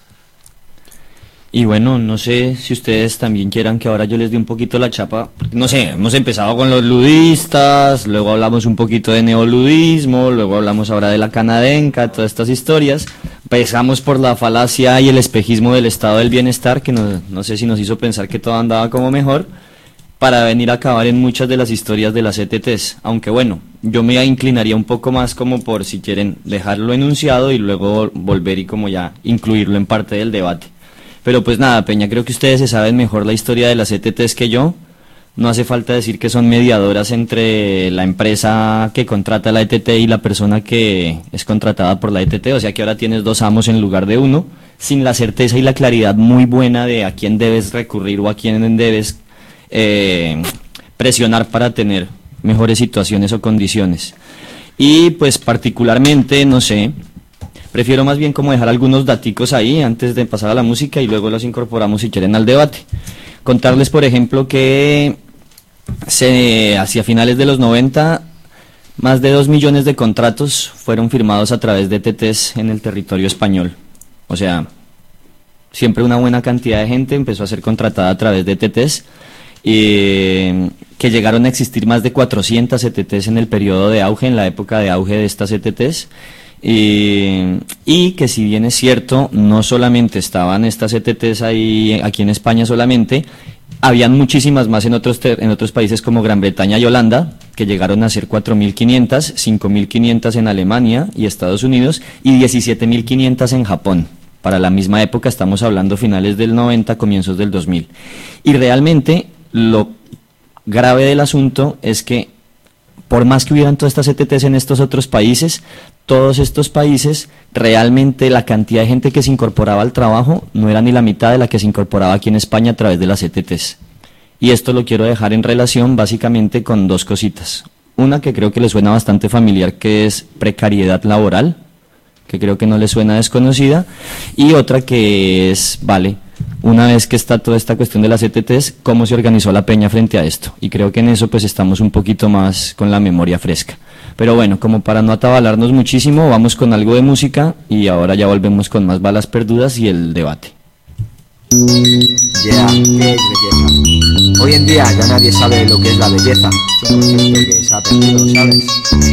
Y bueno, no sé si ustedes también quieran que ahora yo les dé un poquito la chapa. No sé, hemos empezado con los ludistas, luego hablamos un poquito de neoludismo, luego hablamos ahora de la canadenca, todas estas historias. Empezamos por la falacia y el espejismo del estado del bienestar, que no sé si nos hizo pensar que todo andaba como mejor, para venir a acabar en muchas de las historias de las ETTs. Aunque bueno, yo me inclinaría un poco más como por, si quieren, dejarlo enunciado y luego volver y como ya incluirlo en parte del debate. Pero pues nada, Peña, creo que ustedes se saben mejor la historia de las ETTs que yo. No hace falta decir que son mediadoras entre la empresa que contrata la ETT y la persona que es contratada por la ETT, o sea que ahora tienes dos amos en lugar de uno, sin la certeza y la claridad muy buena de a quién debes recurrir o a quién debes presionar para tener mejores situaciones o condiciones. Y pues particularmente, no sé, prefiero más bien como dejar algunos daticos ahí antes de pasar a la música y luego los incorporamos si quieren al debate. Contarles, por ejemplo, que hacia finales de los 90 más de 2 millones de contratos fueron firmados a través de ETTs en el territorio español. O sea, siempre una buena cantidad de gente empezó a ser contratada a través de ETTs, que llegaron a existir más de 400 ETTs en el periodo de auge, en la época de auge de estas ETTs. Y que si bien es cierto, no solamente estaban estas ETTs ahí, aquí en España solamente, habían muchísimas más en otros países como Gran Bretaña y Holanda, que llegaron a ser 4.500, 5.500 en Alemania y Estados Unidos, y 17.500 en Japón. Para la misma época, estamos hablando finales del 90, comienzos del 2000. Y realmente, lo grave del asunto es que por más que hubieran todas estas ETTs en estos otros países, todos estos países, realmente la cantidad de gente que se incorporaba al trabajo no era ni la mitad de la que se incorporaba aquí en España a través de las ETTs. Y esto lo quiero dejar en relación básicamente con dos cositas. Una que creo que le suena bastante familiar, que es precariedad laboral, que creo que no le suena desconocida, y otra que es, vale, una vez que está toda esta cuestión de las ETTs, cómo se organizó la peña frente a esto. Y creo que en eso pues estamos un poquito más con la memoria fresca. Pero bueno, como para no atabalarnos muchísimo, vamos con algo de música y ahora ya volvemos con más balas perdudas y el debate. Yeah, ¿qué es belleza? Hoy en día ya nadie sabe lo que es la belleza. Es un concepto que se ha perdido, ¿sabes?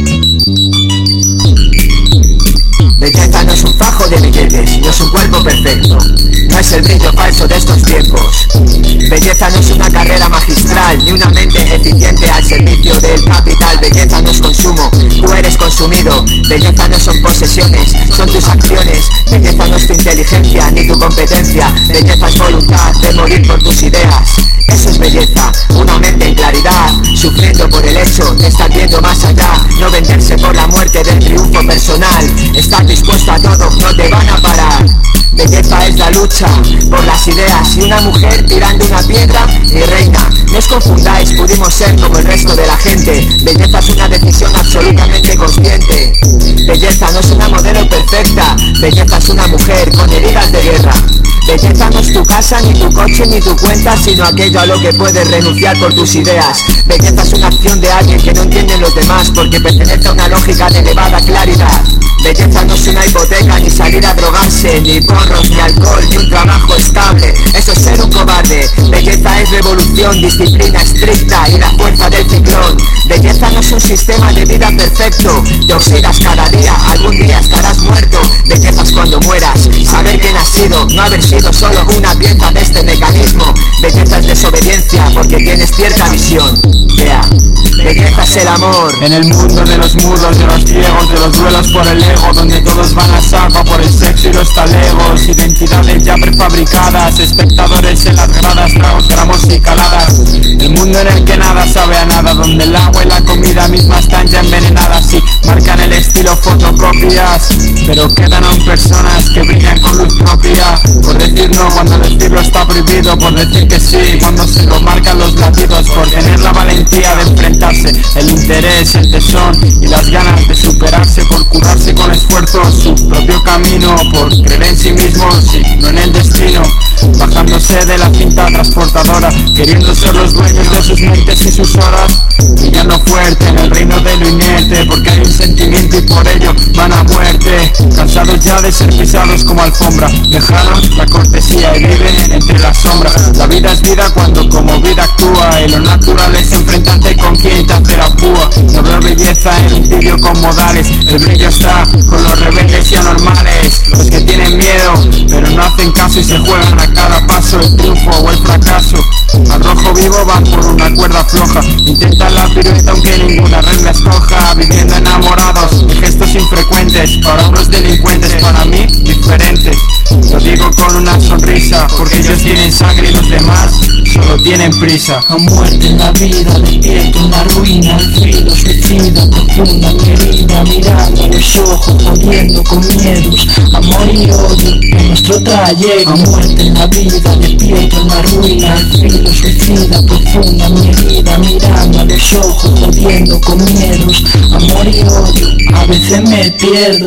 Belleza no es un fajo de billetes, no es un cuerpo perfecto, no es el brillo falso de estos tiempos. Belleza no es una carrera magistral, ni una mente eficiente al servicio del capital. Belleza no es consumo, tú eres consumido. Belleza no son posesiones, son tus acciones. Belleza no es tu inteligencia, ni tu competencia. Belleza es voluntad de morir por tus ideas. Eso es belleza, una mente en claridad, sufriendo por el hecho de estar viendo más allá. No venderse por la muerte del triunfo personal, estar dispuesto a todo, no te van a parar. Belleza es la lucha por las ideas y una mujer tirando una piedra, mi reina. No os confundáis, pudimos ser como el resto de la gente. Belleza es una decisión absolutamente consciente. Belleza no es una modelo perfecta, belleza es una mujer con heridas de guerra. Belleza no es tu casa, ni tu coche, ni tu cuenta, sino aquello a lo que puedes renunciar por tus ideas. Belleza es una acción de alguien que no entienden los demás porque pertenece a una lógica de elevada claridad. Belleza no es una hipoteca, ni salir a drogarse, ni porros, ni alcohol, ni un trabajo estable. Eso es ser un cobarde. Belleza es revolución, disciplina estricta y la fuerza del ciclón. Belleza no es un sistema de vida perfecto. Te oxidas cada día, algún día estarás muerto. Belleza es cuando mueras, saber quién has sido, no haber sido solo una pieza de este mecanismo. Belleza es desobediencia porque tienes cierta visión. Yeah. Belleza es el amor. En el mundo de los mudos, de los ciegos, de los duelos por el ego, donde todos van a saco por el sexo y los talegos. Identidades ya prefabricadas, espectadores en las gradas, tragos, gramos y caladas. El mundo en el que nada sabe a nada, donde el agua y la comida misma están ya envenenadas y marcan el estilo fotocopias. Pero quedan aún personas que brillan con luz propia, por decir no cuando decirlo está prohibido, por decir que sí cuando se lo marcan los latidos, por tener la valentía de enfrentarse, el interés, el tesón y las ganas de superarse, por curarse con esfuerzo su propio camino, por creer en sí mismos y no en el destino, bajándose de la cinta transportadora, queriendo ser los dueños de sus mentes y sus horas, brillando fuerte en el reino de lo inerte, porque hay un sentimiento y por ello van a muerte, cansados ya de ser pisados como alfombra, dejaron la cortesía y viven entre las sombras. La vida es vida cuando como vida actúa, y lo natural es enfrentarte con quien te hace la púa. No veo belleza en un tibio con modales, el brillo está con los rebeldes y anormales, los que tienen miedo pero no hacen caso y se juegan a cada paso el triunfo o el fracaso. Al rojo vivo van por una cuerda floja, intentan la pirueta aunque ninguna regla escoja, viviendo enamorados de gestos infrecuentes, para unos delincuentes, para mí diferentes. Lo digo con una sonrisa, porque ellos tienen sangre y los demás solo tienen prisa. A muerte en la vida, despierto en la ruina, al filo suicida, profunda mi herida, mirando a los ojos, jodiendo con miedos, amor y odio en nuestro trayecto. A muerte en la vida, despierto en la ruina, al filo suicida, profunda mi herida, mirando a los ojos, jodiendo con miedos, amor y odio, a veces me pierdo.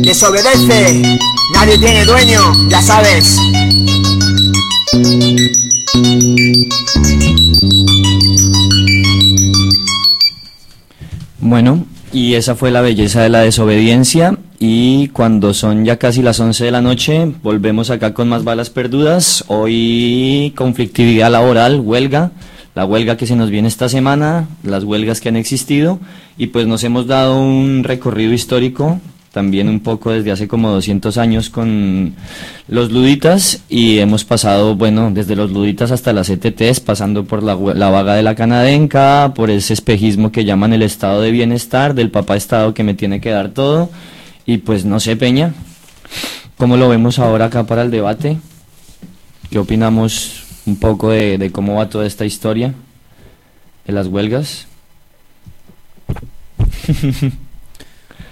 Desobedece, nadie tiene dueño, ya sabes. Bueno, y esa fue la belleza de la desobediencia. Y cuando son ya casi las 11 de la noche, volvemos acá con más balas perdudas. Hoy conflictividad laboral, huelga, la huelga que se nos viene esta semana, las huelgas que han existido, y pues nos hemos dado un recorrido histórico, también un poco desde hace como 200 años con los luditas, y hemos pasado, bueno, desde los luditas hasta las ETTs, pasando por la vaga de la canadenca, por ese espejismo que llaman el estado de bienestar, del papá estado que me tiene que dar todo, y pues no sé, Peña, ¿cómo lo vemos ahora acá para el debate? ¿Qué opinamos un poco de cómo va toda esta historia de las huelgas?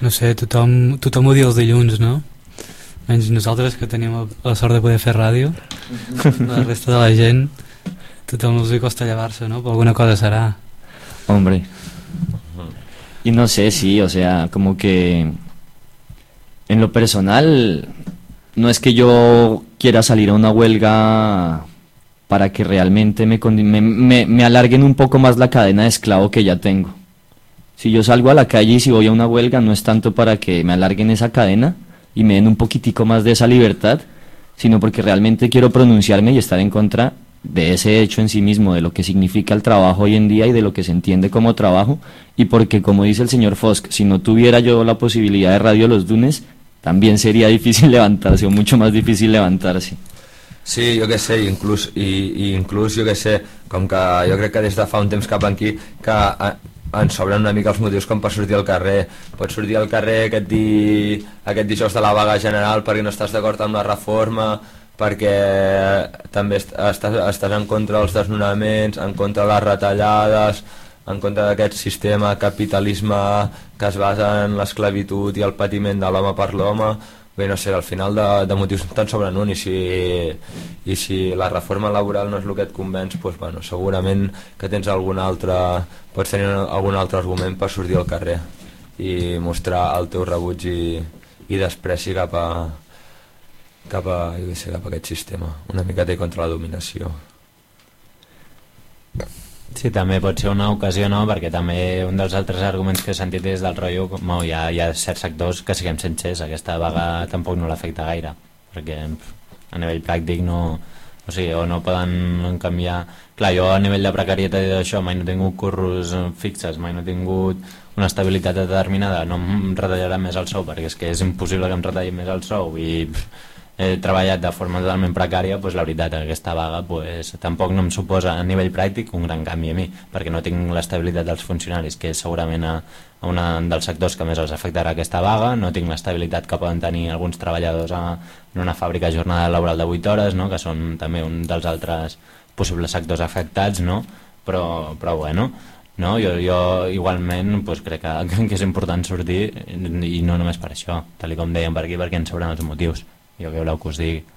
no sé, tothom ho diu els dilluns, no? Menys nosaltres, que tenim la sort de poder fer ràdio. La resta de la gent, tothom els costa llevar-se, ¿no? Però alguna cosa serà. Hombre. Y no sé, sí, o sea, como que en lo personal no es que yo quiera salir a una huelga para que realmente me alarguen un poco más la cadena de esclavo que ya tengo. Si yo salgo a la calle y si voy a una huelga no es tanto para que me alarguen esa cadena y me den un poquitico más de esa libertad, sino porque realmente quiero pronunciarme y estar en contra de ese hecho en sí mismo, de lo que significa el trabajo hoy en día y de lo que se entiende como trabajo, y porque, como dice el señor Fosk, si no tuviera yo la posibilidad de radio los lunes, también sería difícil levantarse, o mucho más difícil levantarse. Sí, jo què sé, inclús jo què sé, com que jo crec que des de fa un temps cap aquí que ens sobren una mica els motius com per sortir al carrer. Pots sortir al carrer aquest dijous de la vaga general perquè no estàs d'acord amb la reforma, perquè també estàs en contra dels desnonaments, en contra de les retallades, en contra d'aquest sistema capitalisme que es basa en l'esclavitud i el patiment de l'home per l'home. Bé, no sé, al final de motius te'n sobren un, i si la reforma laboral no és el que et convenç, doncs, bueno, segurament que tens pots tenir algun altre argument per sortir al carrer i mostrar el teu rebuig i despreci cap a aquest sistema, una miqueta contra la dominació. Sí, també pot ser una ocasió, no? Perquè també un dels altres arguments que he sentit és del rotllo, hi ha certs sectors que siguem sencers, aquesta vaga tampoc no l'afecta gaire, perquè a nivell pràctic no, o sigui, o no poden canviar. Clar, jo a nivell de precarietat i d'això mai no he tingut curros fixes, mai no he tingut una estabilitat determinada, no em retallarà més el sou, perquè és que és impossible que em retalli més el sou, i he treballat de forma totalment precària, doncs la veritat, aquesta vaga tampoc no em suposa a nivell pràctic un gran canvi a mi, perquè no tinc l'estabilitat dels funcionaris, que és segurament un dels sectors que més els afectarà aquesta vaga. No tinc l'estabilitat que poden tenir alguns treballadors en una fàbrica jornada laboral de 8 hores, no? Que són també un dels altres possibles sectors afectats, no? Però bueno, no? Jo igualment crec que és important sortir, i no només per això, tal com dèiem per aquí, perquè ens sobren els motius. Yo que voleu que us digui.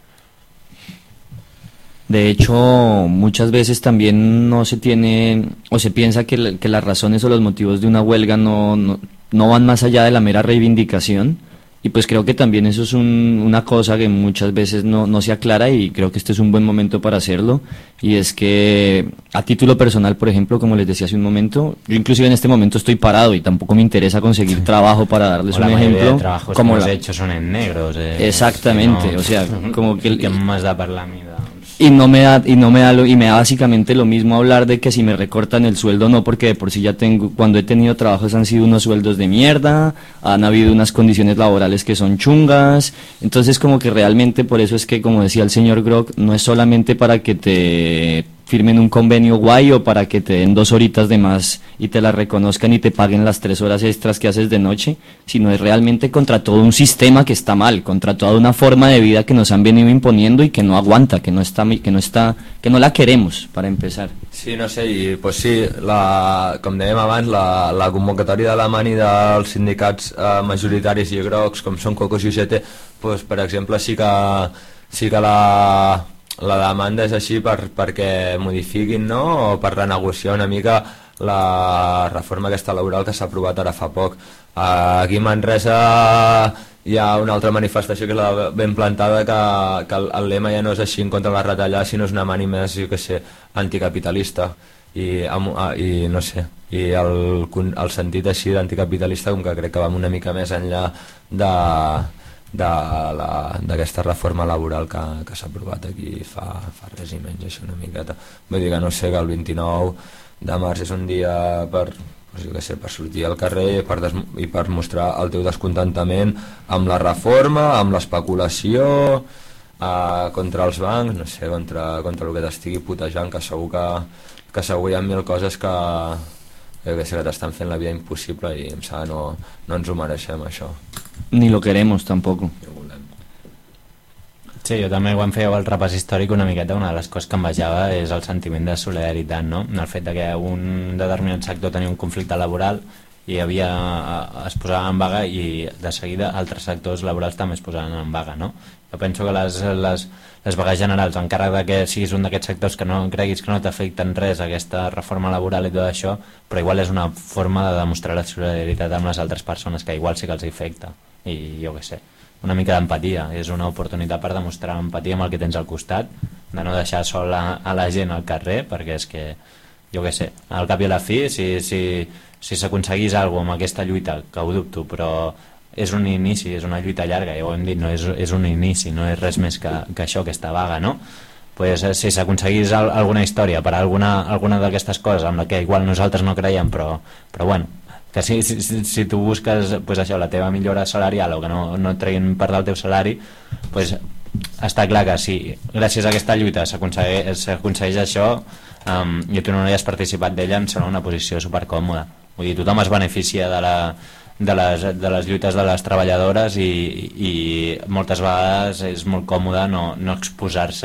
De hecho, muchas veces también no se tiene, o se piensa que las razones o los motivos de una huelga no van más allá de la mera reivindicación, y pues creo que también eso es una cosa que muchas veces no se aclara, y creo que este es un buen momento para hacerlo. Y es que a título personal, por ejemplo, como les decía hace un momento, yo inclusive en este momento estoy parado y tampoco me interesa conseguir trabajo, para darles un ejemplo. De trabajos como los hechos son en negros. Exactamente, no, o sea, como que ¿qué más da para la vida? Y me da básicamente lo mismo hablar de que si me recortan el sueldo, no, porque de por sí cuando he tenido trabajos han sido unos sueldos de mierda, han habido unas condiciones laborales que son chungas. Entonces, como que realmente, por eso es que, como decía el señor Grog, no es solamente para que te firmen un convenio guay o para que te den 2 horitas de más y te las reconozcan y te paguen las 3 horas extras que haces de noche, sino es realmente contra todo un sistema que está mal, contra toda una forma de vida que nos han venido imponiendo y que no aguanta, que no la queremos, para empezar. Sí, no sé, i pues sí, com dèiem abans, la convocatòria de la mani dels sindicats majoritaris i grocs, com són Cocos i UGT, pues, per exemple, sí que la demanda és així perquè modifiquin, no?, o per renegociar una mica la reforma aquesta laboral que s'ha aprovat ara fa poc. Aquí a Manresa hi ha una altra manifestació que és la ben plantada, que el lema ja no és així en contra de les retallades, sinó és una mani més, jo què sé, anticapitalista, i no sé, i el sentit així d'anticapitalista com que crec que va una mica més enllà d'aquesta reforma laboral que s'ha aprovat aquí fa res i menys, això una miqueta. Vull dir que no sé, que el 29 de març és un dia per sortir al carrer i per mostrar el teu descontentament amb la reforma, amb l'especulació, contra els bancs, no sé, contra el que t'estigui putejant, que segur hi ha 1000 coses que t'estan fent la vida impossible, i em sembla no ens ho mereixem, això. Ni lo queremos tampoco. Sí, jo també, quan fèieu el repàs històric, una miqueta una de les coses que em vejava és el sentiment de solidaritat, no? El fet de que un determinat sector tenia un conflicte laboral i es posaven en vaga, i de seguida altres sectors laborals també es posaven en vaga, no? Jo penso que les vagues generals, encara que siguis un d'aquests sectors que no creguis que no t'afecten res aquesta reforma laboral i tot això, però igual és una forma de demostrar la solidaritat amb les altres persones que igual sí que els afecta, i jo què sé, una mica d'empatia, és una oportunitat per demostrar empatia amb el que tens al costat, de no deixar sol a la gent al carrer, perquè és que, jo què sé, al cap i a la fi, si s'aconseguís alguna cosa amb aquesta lluita, que ho dubto, però és un inici, és una lluita llarga, ja ho hem dit, no? És un inici, no és res més que això, aquesta vaga, no? Pues, si s'aconseguís alguna història per alguna d'aquestes coses amb la que igual nosaltres no creiem, però bueno, que si tu busques pues això, la teva millora salarial o que no et treguin part del teu salari, pues, està clar que si gràcies a aquesta lluita s'aconsegueix això, i tu no hi has participat d'ella, em sembla una posició supercòmoda. Vull dir, tothom es beneficia de les lluites de les treballadores, i moltes vegades és molt còmode no exposar-se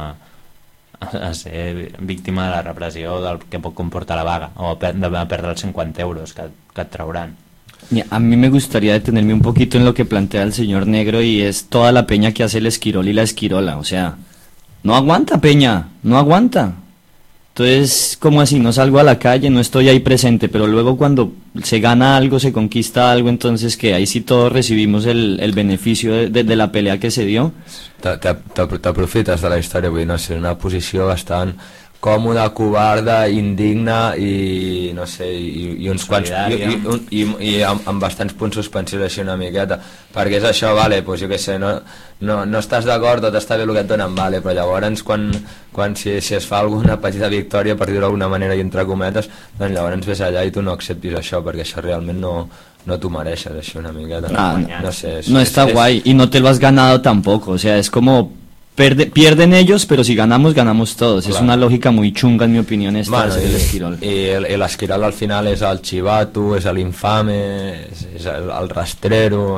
a ser víctima de la repressió del que pot comportar la vaga, o a perdre els 50 euros que et trauran. A mí me gustaría detenerme un poquito en lo que plantea el señor Negro, y es toda la peña que hace el Esquirol y la Esquirola. O sea, no aguanta, peña, no aguanta. Entonces, ¿cómo así? No salgo a la calle, no estoy ahí presente, pero luego cuando se gana algo, se conquista algo, entonces que ahí sí todos recibimos el beneficio de la pelea que se dio. T'aprofites de la història, vull dir, no sé, una posició bastant còmoda, covarda, indigna i no sé, i uns quants i amb bastants punts suspensius així una miqueta, perquè és això, vale, pues jo què sé, no estàs d'acord, tot està bé el que et donen, vale, però llavors quan si es fa alguna petita victòria, per dir-ho d'alguna manera i entre cometes, doncs llavors ves allà i tu no acceptis això, perquè això realment no t'ho mereixes, això una miqueta. No sé, no está guay, y no te lo has ganado tampoco, o sea, es como pierden ellos, pero si ganamos, ganamos todos. Claro. Es una lógica muy chunga, en mi opinión, esta del Esquirol. I l'Esquirol al final és el chivato, és l'infame, és el rastrero,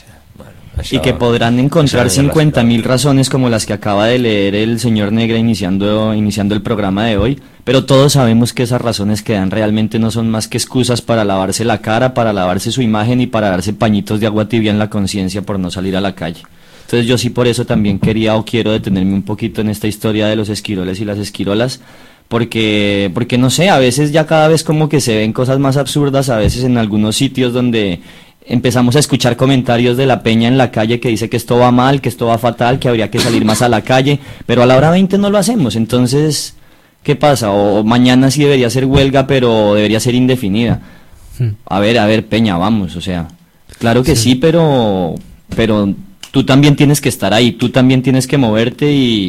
y que podrán encontrar 50.000 razones como las que acaba de leer el señor Negra iniciando el programa de hoy, pero todos sabemos que esas razones que dan realmente no son más que excusas para lavarse la cara, para lavarse su imagen y para darse pañitos de agua tibia en la conciencia por no salir a la calle. Entonces yo sí por eso también quería o quiero detenerme un poquito en esta historia de los esquiroles y las esquirolas, porque no sé, a veces ya cada vez como que se ven cosas más absurdas, a veces en algunos sitios donde empezamos a escuchar comentarios de la peña en la calle que dice que esto va mal, que esto va fatal, que habría que salir más a la calle, pero a la hora 20 no lo hacemos. Entonces, ¿qué pasa? O mañana sí debería ser huelga, pero debería ser indefinida. A ver, peña, vamos, o sea, claro que sí, pero tú también tienes que estar ahí, tú también tienes que moverte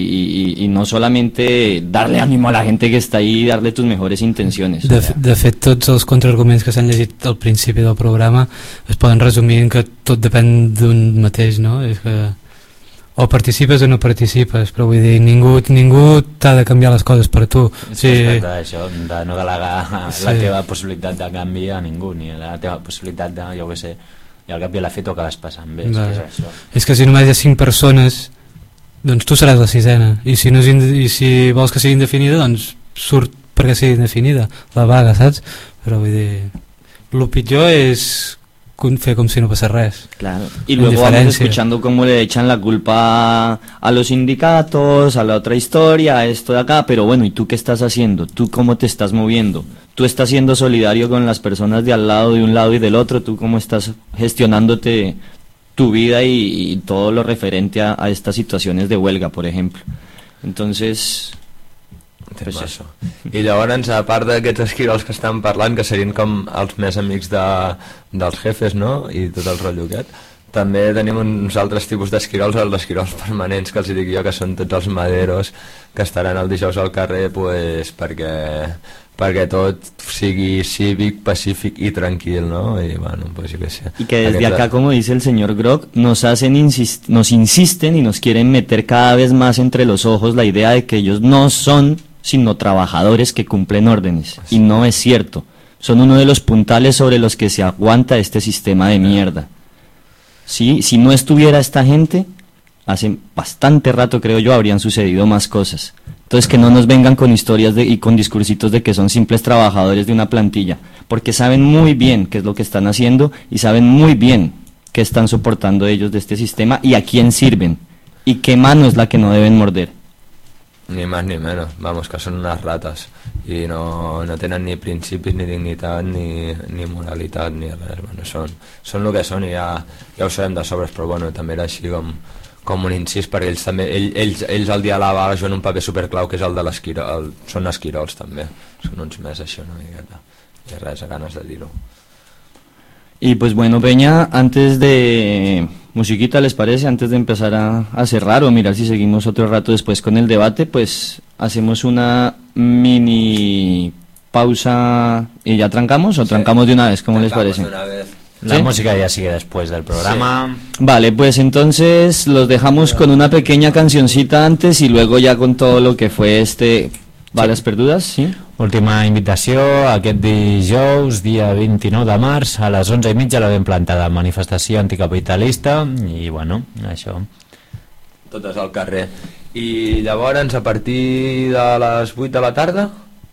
y no solamente darle ánimo a la gente que està ahí i darle tus mejores intenciones. De fet, tots els contraarguments que s'han llegit al principi del programa es poden resumir en que tot depèn d'un mateix, no? És que o participes o no participes, però vull dir, ningú t'ha de canviar les coses per tu. És respecte a això, de no delegar la teva possibilitat de canvi a ningú, ni la teva possibilitat de, jo què sé, i al cap i a la fi t'ho acabes passant bé. És que si només hi ha 5 persones, doncs tu seràs la 6ena, i si vols que sigui indefinida, doncs surt perquè sigui indefinida la vaga, saps? Però vull dir, el pitjor és fer com si no passa res. Claro. Y luego vamos escuchando cómo le echan la culpa a los sindicatos, a la otra historia, a esto de acá, pero bueno, ¿y tú qué estás haciendo? ¿Tú cómo te estás moviendo? ¿Tú estás siendo solidario con las personas de al lado, de un lado y del otro? ¿Tú cómo estás gestionándote tu vida y todo lo referente a estas situaciones de huelga, por ejemplo? Entonces... Pues i llavors, a part d'aquests esquirols que estan parlant, que serien com els més amics dels jefes, no?, i tot el rotllo aquest, també tenim uns altres tipus d'esquirols, els esquirols permanents, que els dic jo, que són tots els maderos que estaran el dijous al carrer, pues, perquè tot sigui cívic, pacífic i tranquil, ¿no? Y bueno, pues yo qué sé. Y que desde acá, como dice el señor Grog, nos insisten y nos quieren meter cada vez más entre los ojos la idea de que ellos no son sino trabajadores que cumplen órdenes, y no es cierto. Son uno de los puntales sobre los que se aguanta este sistema de mierda. ¿Sí? Si no estuviera esta gente, hace bastante rato, creo yo, habrían sucedido más cosas. Entonces, que no nos vengan con historias y con discursitos de que son simples trabajadores de una plantilla, porque saben muy bien qué es lo que están haciendo y saben muy bien qué están soportando ellos de este sistema y a quién sirven y qué mano es la que no deben morder. Ni más ni menos, vamos, que són unes rates i no tenen ni principis, ni dignitat, ni moralitat, ni res. Bueno, són el que són i ja ho sabem de sobres, però bueno, també era així com un incís, perquè ells també, ells al dia de la vaga juguen un paper superclau, que és el de l'esquirol, són esquirols també, són uns més així una miqueta, i res, ganes de dir-ho. Y pues bueno, Peña, antes de musiquita, ¿les parece? Antes de empezar a cerrar o mirar si seguimos otro rato después con el debate, pues hacemos una mini pausa y ya trancamos, o trancamos de una vez, ¿cómo les parece? La ¿Sí? música ya sigue después del programa. Sí. Vale, pues entonces los dejamos con una pequeña cancioncita antes y luego ya con todo lo que fue Bales perdudes, sí? Última invitació aquest dijous, dia 29 de març, a les 11:30 la ben plantada manifestació anticapitalista i bueno, això. Totes al carrer. I llavors a partir de les 8 de la tarda?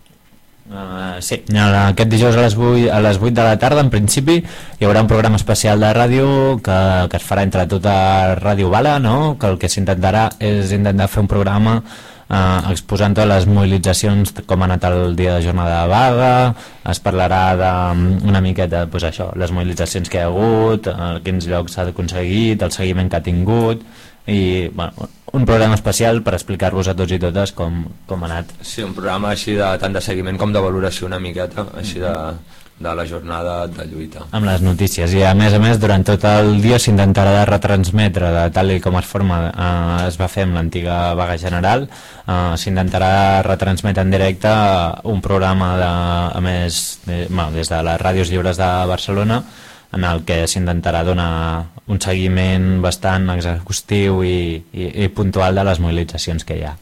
Sí, aquest dijous a les 8 de la tarda en principi hi haurà un programa especial de ràdio que es farà entre tota Ràdio Bala, no? Que el que s'intentarà és intentar fer un programa exposant totes les mobilitzacions, com ha anat el dia de jornada de vaga, es parlarà d'una miqueta, doncs això, les mobilitzacions que hi ha hagut, quins llocs s'ha aconseguit, el seguiment que ha tingut, i bueno, un programa especial per explicar-vos a tots i totes com ha anat. Sí, un programa així tant de seguiment com de valoració una miqueta, així de la jornada de lluita. Amb les notícies, i a més, durant tot el dia s'intentarà retransmetre de tal com es va fer amb l'antiga vaga general, s'intentarà retransmetre en directe un programa des de les ràdios lliures de Barcelona, en el que s'intentarà donar un seguiment bastant exhaustiu i puntual de les movilitzacions que hi ha.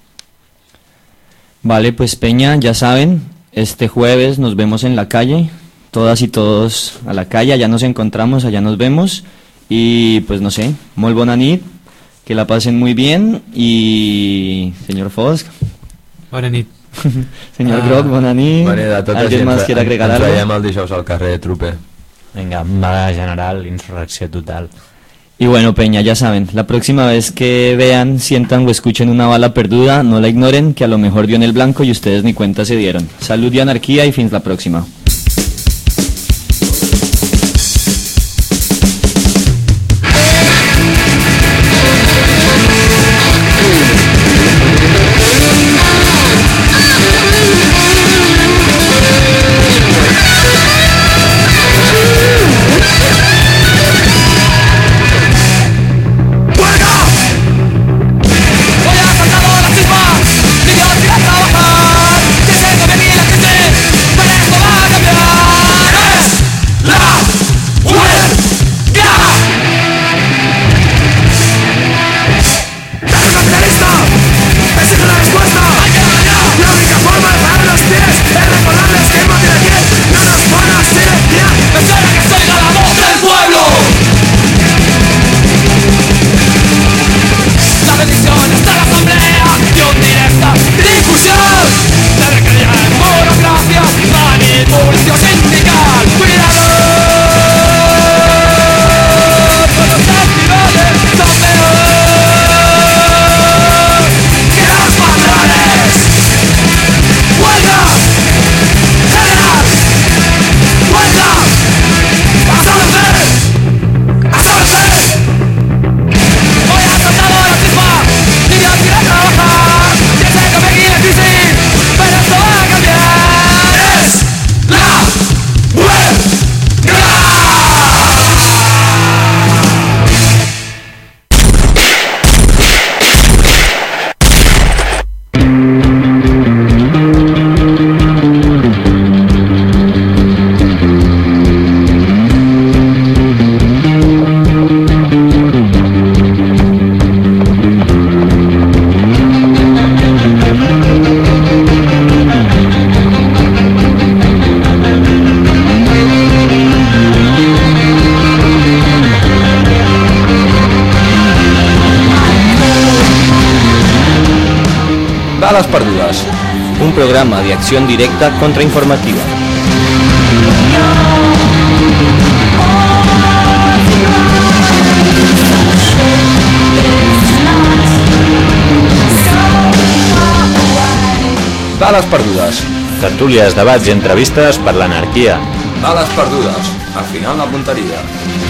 Vale, pues Peña, ya saben, este jueves nos vemos en la calle, todas y todos a la calle, allá nos encontramos, allá nos vemos, y pues no sé, muy bona nit, que la pasen muy bien, y señor Fosc. Bona nit. Señor Groc, bona nit. ¿Alguien más quiere agregar algo? Ens veiem el dijous al carrer, trupe. Venga, vaga general, insurrecció total. Y bueno, Peña, ya saben, la próxima vez que vean, sientan o escuchen una bala perduda, no la ignoren, que a lo mejor dio en el blanco y ustedes ni cuenta se dieron. Salud y anarquía y fins la próxima. Bales perdudes, un programa de acción directa contrainformativa. Bales perdudes. Tertúlies, debats i entrevistes per l'anarquia. Bales perdudes. Al final la punteria.